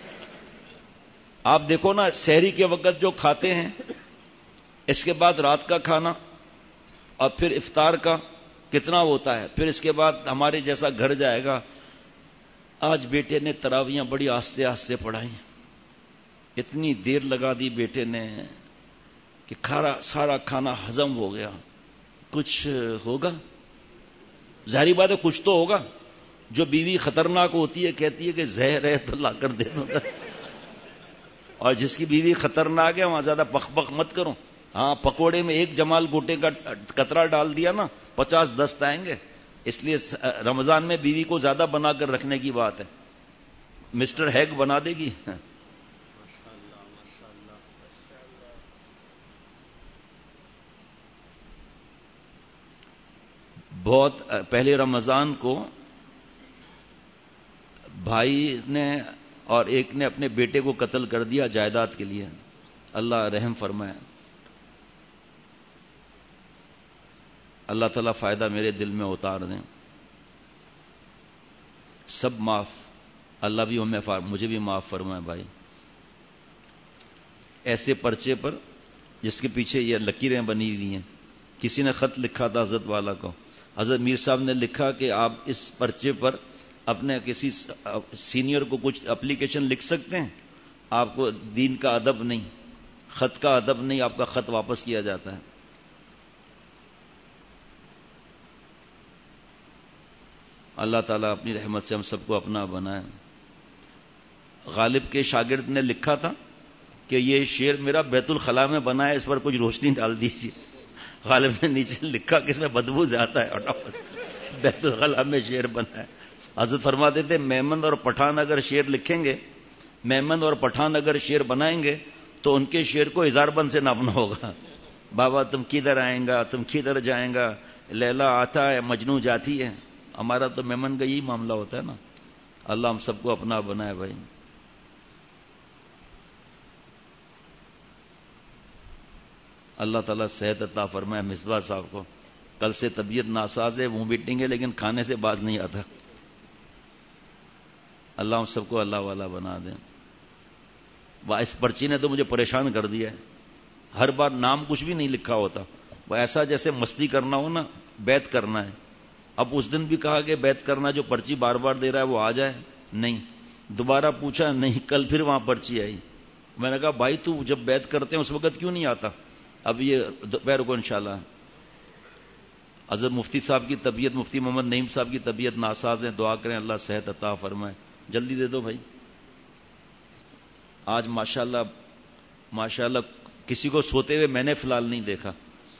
A: آپ دیکھو نا سحری کے وقت جو کھاتے ہیں، اس کے بعد رات کا کھانا اور پھر افطار کا کتنا ہوتا ہے، پھر اس کے بعد ہمارے جیسا گھر جائے گا، آج بیٹے نے تراویاں بڑی آہستہ آہستہ پڑھائیں، اتنی دیر لگا دی بیٹے نے کہ کھارا سارا کھانا ہضم ہو گیا۔ کچھ ہوگا، ظاہری بات ہے کچھ تو ہوگا۔ جو بیوی خطرناک ہوتی ہے کہتی ہے کہ زہر ہے تو لا کر دے دو، اور جس کی بیوی خطرناک ہے وہاں زیادہ پخ پخ مت کرو۔ ہاں پکوڑے میں ایک جمال گوٹے کا قطرہ ڈال دیا نا، پچاس دست آئیں گے، اس لیے رمضان میں بیوی کو زیادہ بنا کر رکھنے کی بات ہے، مسٹر ہیگ بنا دے گی۔ بہت پہلے رمضان کو بھائی نے اور ایک نے اپنے بیٹے کو قتل کر دیا جائیداد کے لیے، اللہ رحم فرمائے، اللہ تعالیٰ فائدہ میرے دل میں اتار دیں، سب معاف، اللہ بھی ہمیں مجھے بھی معاف فرمائے۔ بھائی ایسے پرچے پر جس کے پیچھے یہ لکیریں بنی ہوئی ہیں، کسی نے خط لکھا تھا حضرت والا کو، حضرت میر صاحب نے لکھا کہ آپ اس پرچے پر اپنے کسی سینئر کو کچھ اپلیکیشن لکھ سکتے ہیں، آپ کو دین کا ادب نہیں، خط کا ادب نہیں، آپ کا خط واپس کیا جاتا ہے۔ اللہ تعالیٰ اپنی رحمت سے ہم سب کو اپنا بنائے۔ غالب کے شاگرد نے لکھا تھا کہ یہ شعر میرا بیت الخلاء میں بنا ہے، اس پر کچھ روشنی ڈال دیجیے۔ غالب نے نیچے لکھا کہ اس میں بدبو زیادہ ہے، بیت الخلاء میں شعر بنا ہے۔ حضرت فرماتے تھے میمن اور پٹھان اگر شعر لکھیں گے، میمن اور پٹھان اگر شعر بنائیں گے تو ان کے شعر کو ہزار بند سے ناپنا ہوگا۔ بابا تم کدھر آئیں گا، تم کدھر جائیں گا، لیلا آتا ہے مجنو جاتی ہے، ہمارا تو میمن کا یہی معاملہ ہوتا ہے نا۔ اللہ ہم سب کو اپنا بنائے بھائی۔ اللہ تعالیٰ صحت عطا فرمائے مصباح صاحب کو، کل سے طبیعت ناساز ہے، وہ میٹنگ ہے لیکن کھانے سے باز نہیں آتا۔ اللہ ہم سب کو اللہ والا بنا دیں۔ اس پرچی نے تو مجھے پریشان کر دیا ہے، ہر بار نام کچھ بھی نہیں لکھا ہوتا، وہ ایسا جیسے مستی کرنا ہو نا، بیعت کرنا ہے۔ اب اس دن بھی کہا کہ بیعت کرنا، جو پرچی بار بار دے رہا ہے وہ آ جائے، نہیں، دوبارہ پوچھا نہیں، کل پھر وہاں پرچی آئی، میں نے کہا بھائی تو جب بیعت کرتے ہیں اس وقت کیوں نہیں آتا؟ اب یہ دوپہر کو انشاءاللہ حضرت مفتی صاحب کی طبیعت، مفتی محمد نعیم صاحب کی طبیعت ناساز ہے، دعا کریں اللہ صحت عطا فرمائے. جلدی دے دو بھائی. آج ماشاءاللہ ماشاءاللہ کسی کو سوتے ہوئے میں نے فی الحال نہیں دیکھا.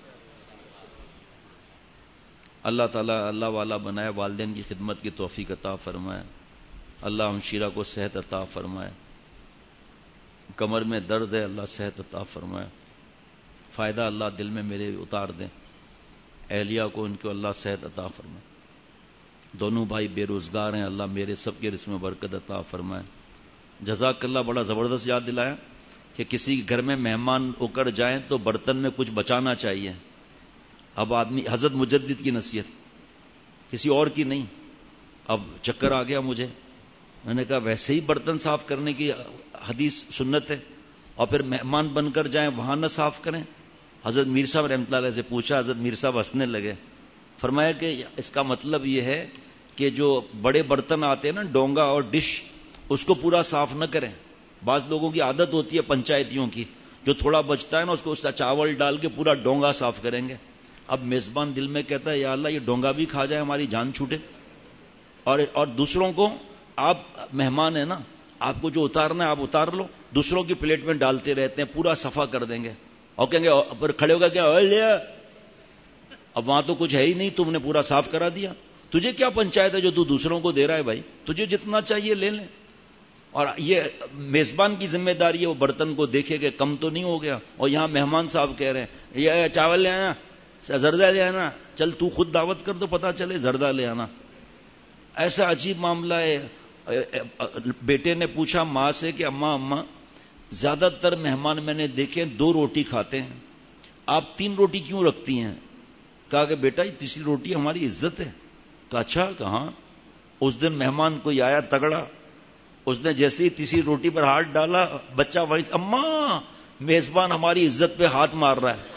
A: اللہ تعالیٰ اللہ والا بنائے، والدین کی خدمت کی توفیق عطا فرمائے. اللہ ہمشیرہ کو صحت عطا فرمائے. کمر میں درد ہے، اللہ صحت عطا فرمائے. فائدہ اللہ دل میں میرے اتار دیں. اہلیہ کو ان کو اللہ صحت عطا فرمائے. دونوں بھائی بے روزگار ہیں، اللہ میرے سب کے رزق میں برکت عطا فرمائے. جزاک اللہ. بڑا زبردست یاد دلایا کہ کسی گھر میں مہمان ہو کر جائیں تو برتن میں کچھ بچانا چاہیے. اب آدمی حضرت مجدد کی نصیحت، کسی اور کی نہیں. اب چکر آ گیا مجھے، میں نے کہا ویسے ہی برتن صاف کرنے کی حدیث سنت ہے اور پھر مہمان بن کر جائیں وہاں نہ صاف کریں. حضرت میر صاحب رحمۃ اللہ علیہ سے پوچھا، حضرت میر صاحب ہنسنے لگے. فرمایا کہ اس کا مطلب یہ ہے کہ جو بڑے برتن آتے ہیں نا، ڈونگا اور ڈش، اس کو پورا صاف نہ کریں. بعض لوگوں کی عادت ہوتی ہے پنچایتیوں کی، جو تھوڑا بچتا ہے نا اس کو اس کا چاول ڈال کے پورا ڈونگا صاف کریں گے. اب میزبان دل میں کہتا ہے یا اللہ یہ ڈونگا بھی کھا جائے، ہماری جان چھوٹے. اور اور دوسروں کو، آپ مہمان ہیں نا، آپ کو جو اتارنا ہے آپ اتار لو، دوسروں کی پلیٹ میں ڈالتے رہتے ہیں، پورا صفا کر دیں گے اور کہیں گے پھر کھڑے ہو گا کیا لیا، اب وہاں تو کچھ ہے ہی نہیں، تم نے پورا صاف کرا دیا. تجھے کیا پنچایت ہے جو تو دوسروں کو دے رہا ہے؟ بھائی تجھے جتنا چاہیے لے لیں. اور یہ میزبان کی ذمہ داری ہے، وہ برتن کو دیکھے کہ کم تو نہیں ہو گیا. اور یہاں مہمان صاحب کہہ رہے ہیں یہ چاول لے آنا، زردہ لے آنا. چل تو خود دعوت کر تو پتا چلے، زردہ لے آنا. ایسا عجیب معاملہ ہے. بیٹے نے پوچھا ماں سے کہ اماں اماں زیادہ تر مہمان میں نے دیکھے دو روٹی کھاتے ہیں، آپ تین روٹی کیوں رکھتی ہیں؟ کہا کہ بیٹا یہ تیسری روٹی ہماری عزت ہے. کہا اچھا. کہاں؟ اس دن مہمان کوئی آیا تگڑا، اس نے جیسے ہی تیسری روٹی پر ہاتھ ڈالا، بچہ وہی اماں میزبان ہماری عزت پہ ہاتھ مار رہا ہے.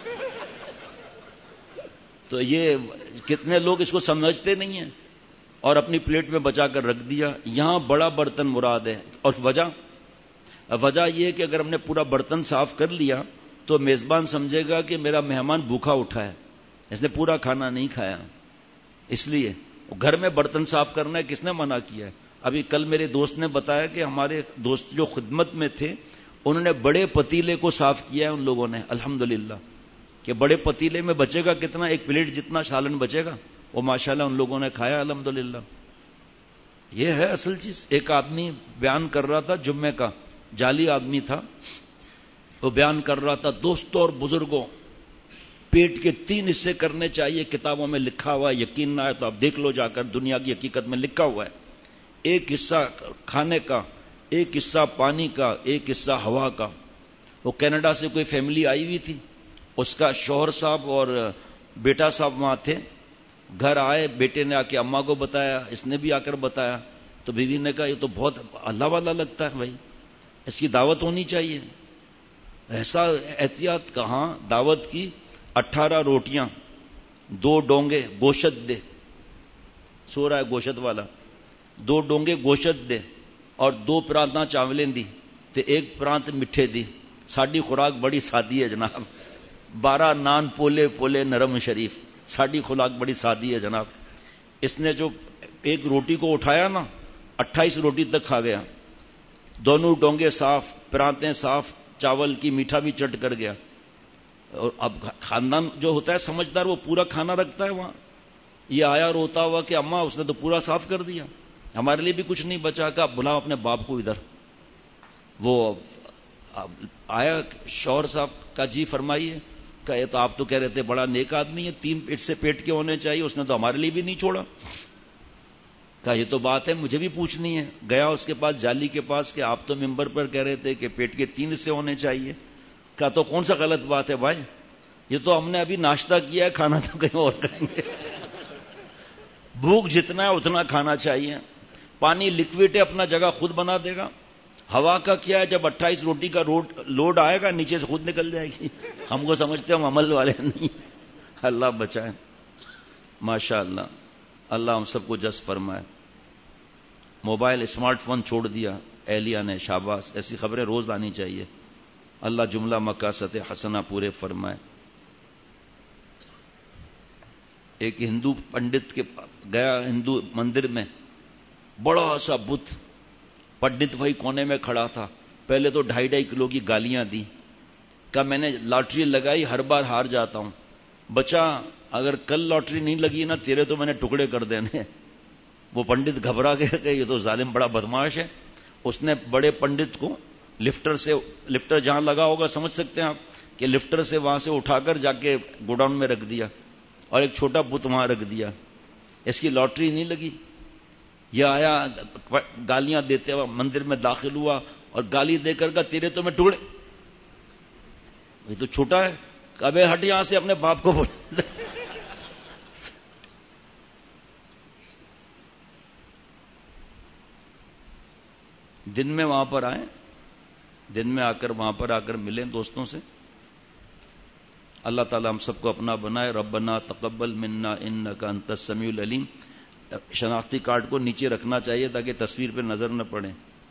A: تو یہ کتنے لوگ اس کو سمجھتے نہیں ہیں اور اپنی پلیٹ میں بچا کر رکھ دیا. یہاں بڑا برتن مراد ہے. اور وجہ وجہ یہ کہ اگر ہم نے پورا برتن صاف کر لیا تو میزبان سمجھے گا کہ میرا مہمان بھوکا اٹھا ہے، اس نے پورا کھانا نہیں کھایا. اس لیے گھر میں برتن صاف کرنا ہے، کس نے منع کیا ہے؟ ابھی کل میرے دوست نے بتایا کہ ہمارے دوست جو خدمت میں تھے انہوں نے بڑے پتیلے کو صاف کیا ہے ان لوگوں نے، الحمدللہ. کہ بڑے پتیلے میں بچے گا کتنا، ایک پلیٹ جتنا سالن بچے گا، وہ ماشاءاللہ ان لوگوں نے کھایا الحمدللہ. یہ ہے اصل چیز. ایک آدمی بیان کر رہا تھا جمعے کا، جعلی آدمی تھا، وہ بیان کر رہا تھا دوستوں اور بزرگوں پیٹ کے تین حصے کرنے چاہیے، کتابوں میں لکھا ہوا ہے، یقین نہ ہے تو آپ دیکھ لو جا کر، دنیا کی حقیقت میں لکھا ہوا ہے. ایک حصہ کھانے کا، ایک حصہ پانی کا، ایک حصہ ہوا کا. وہ کینیڈا سے کوئی فیملی آئی ہوئی تھی، اس کا شوہر صاحب اور بیٹا صاحب وہاں تھے. گھر آئے، بیٹے نے آ کے اماں کو بتایا، اس نے بھی آ کر بتایا. تو بیوی نے کہا یہ تو بہت اللہ والا لگتا ہے بھائی، اس کی دعوت ہونی چاہیے. ایسا احتیاط کہاں دعوت کی. اٹھارہ روٹیاں، دو ڈونگے گوشت دے، سو رہا ہے گوشت والا، دو ڈونگے گوشت دے اور دو پرانتاں چاولیں دی تے ایک پرانت مٹھے دی. ساڈی خوراک بڑی سادی ہے جناب، بارہ نان پولے پولے نرم شریف. ساڈی خوراک بڑی سادی ہے جناب. اس نے جو ایک روٹی کو اٹھایا نا، اٹھائیس روٹی تک کھا گیا. دونوں ڈونگے صاف، پرانتیں صاف، چاول کی میٹھا بھی چٹ کر گیا. اور اب خاندان جو ہوتا ہے سمجھدار، وہ پورا کھانا رکھتا ہے وہاں. یہ آیا روتا ہوا کہ اماں اس نے تو پورا صاف کر دیا، ہمارے لیے بھی کچھ نہیں بچا. کہ بلاؤ اپنے باپ کو ادھر. وہ آیا شوہر صاحب کا جی فرمائیے. کہ یہ تو آپ تو کہہ رہے تھے بڑا نیک آدمی ہے، تین پیٹ سے پیٹ کے ہونے چاہیے، اس نے تو ہمارے لیے بھی نہیں چھوڑا. کہا یہ تو بات ہے مجھے بھی پوچھنی ہے. گیا اس کے پاس، جعلی کے پاس، کہ آپ تو ممبر پر کہہ رہے تھے کہ پیٹ کے تین حصے ہونے چاہیے. کہا تو کون سا غلط بات ہے بھائی، یہ تو ہم نے ابھی ناشتہ کیا ہے، کھانا تو کہیں اور کھائیں گے. بھوک جتنا ہے اتنا کھانا چاہیے. پانی لکوڈ ہے، اپنا جگہ خود بنا دے گا. ہوا کا کیا ہے، جب اٹھائیس روٹی کا لوڈ آئے گا نیچے سے خود نکل جائے گی. ہم کو سمجھتے ہم عمل والے نہیں. اللہ بچائے. ماشاء اللہ، اللہ ہم سب کو جس فرمائے. موبائل اسمارٹ فون چھوڑ دیا اہلیہ نے، شاباش. ایسی خبریں روز آنی چاہیے. اللہ جملہ مقاصد حسنہ پورے فرمائے. ایک ہندو پنڈت کے گیا ہندو مندر میں، بڑا سا بت، پنڈت وہی کونے میں کھڑا تھا. پہلے تو ڈھائی ڈھائی کلو کی گالیاں دی، کہا میں نے لاٹری لگائی، ہر بار ہار جاتا ہوں، بچا اگر کل لاٹری نہیں لگی نا تیرے تو میں نے ٹکڑے کر دینے. وہ پنڈت گھبرا گیا کہ یہ تو ظالم بڑا بدماش ہے. اس نے بڑے پنڈت کو لفٹر سے، لفٹر جہاں لگا ہوگا سمجھ سکتے ہیں آپ، کہ لفٹر سے وہاں سے اٹھا کر جا کے گوڈاؤن میں رکھ دیا اور ایک چھوٹا بت وہاں رکھ دیا. اس کی لاٹری نہیں لگی. یہ آیا گالیاں دیتے ہوا مندر میں داخل ہوا اور گالی دے کر کہا تیرے تو میں ٹکڑے، یہ تو چھوٹا ہے. ابے ہٹ یہاں سے، اپنے باپ کو بول. دن میں وہاں پر آئیں، دن میں آ کر وہاں پر آ کر ملیں دوستوں سے. اللہ تعالی ہم سب کو اپنا بنائے. ربنا تقبل منا انک انت السمیع العلیم. شناختی کارڈ کو نیچے رکھنا چاہیے تاکہ تصویر پہ نظر نہ پڑے.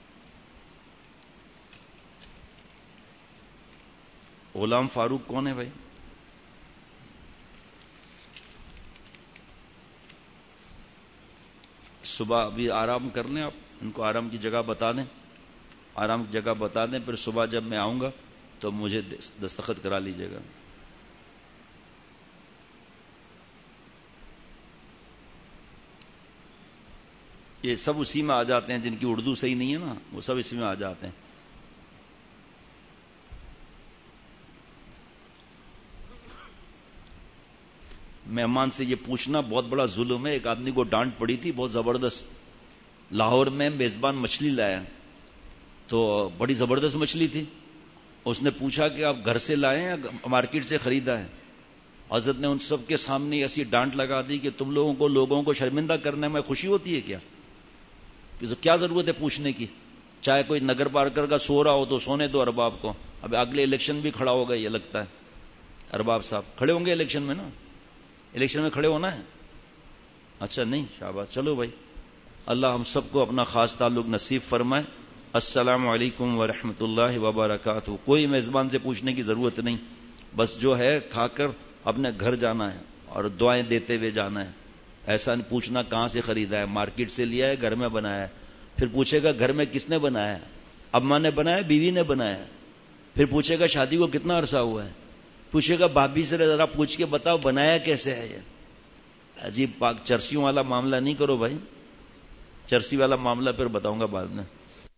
A: غلام فاروق کون ہے بھائی؟ صبح ابھی آرام کر لیں آپ، ان کو آرام کی جگہ بتا دیں، آرام کی جگہ بتا دیں، پھر صبح جب میں آؤں گا تو مجھے دستخط کرا لیجیے گا. یہ سب اسی میں آ جاتے ہیں جن کی اردو صحیح نہیں ہے نا، وہ سب اسی میں آ جاتے ہیں. مہمان سے یہ پوچھنا بہت بڑا ظلم ہے. ایک آدمی کو ڈانٹ پڑی تھی بہت زبردست. لاہور میں میزبان مچھلی لایا تو بڑی زبردست مچھلی تھی. اس نے پوچھا کہ آپ گھر سے لائے یا مارکیٹ سے خریدا ہے؟ حضرت نے ان سب کے سامنے ایسی ڈانٹ لگا دی کہ تم لوگوں کو لوگوں کو شرمندہ کرنے میں خوشی ہوتی ہے کیا؟ کیا ضرورت ہے پوچھنے کی؟ چاہے کوئی نگر پارکر کا سو رہا ہو تو سونے دو ارباب کو. اب اگلے الیکشن بھی کھڑا ہوگا یہ لگتا ہے. ارباب صاحب کھڑے ہوں گے الیکشن میں نا؟ الیکشن میں کھڑے ہونا ہے؟ اچھا نہیں، شاباش. چلو بھائی، اللہ ہم سب کو اپنا خاص تعلق نصیب فرمائے. السلام علیکم ورحمۃ اللہ وبرکاتہ. کوئی میزبان سے پوچھنے کی ضرورت نہیں، بس جو ہے کھا کر اپنے گھر جانا ہے اور دعائیں دیتے ہوئے جانا ہے. ایسا نہیں پوچھنا کہاں سے خریدا ہے، مارکیٹ سے لیا ہے، گھر میں بنایا ہے. پھر پوچھے گا گھر میں کس نے بنایا ہے؟ اماں نے بنایا، بیوی نے بنایا ہے. پھر پوچھے گا شادی کو کتنا عرصہ ہوا ہے؟ پوچھے گا بھابھی سے ذرا پوچھ کے بتاؤ بنایا کیسے ہے. یہ عجیب پاک چرسیوں والا معاملہ نہیں کرو بھائی. چرسی والا معاملہ پھر بتاؤں گا بعد میں.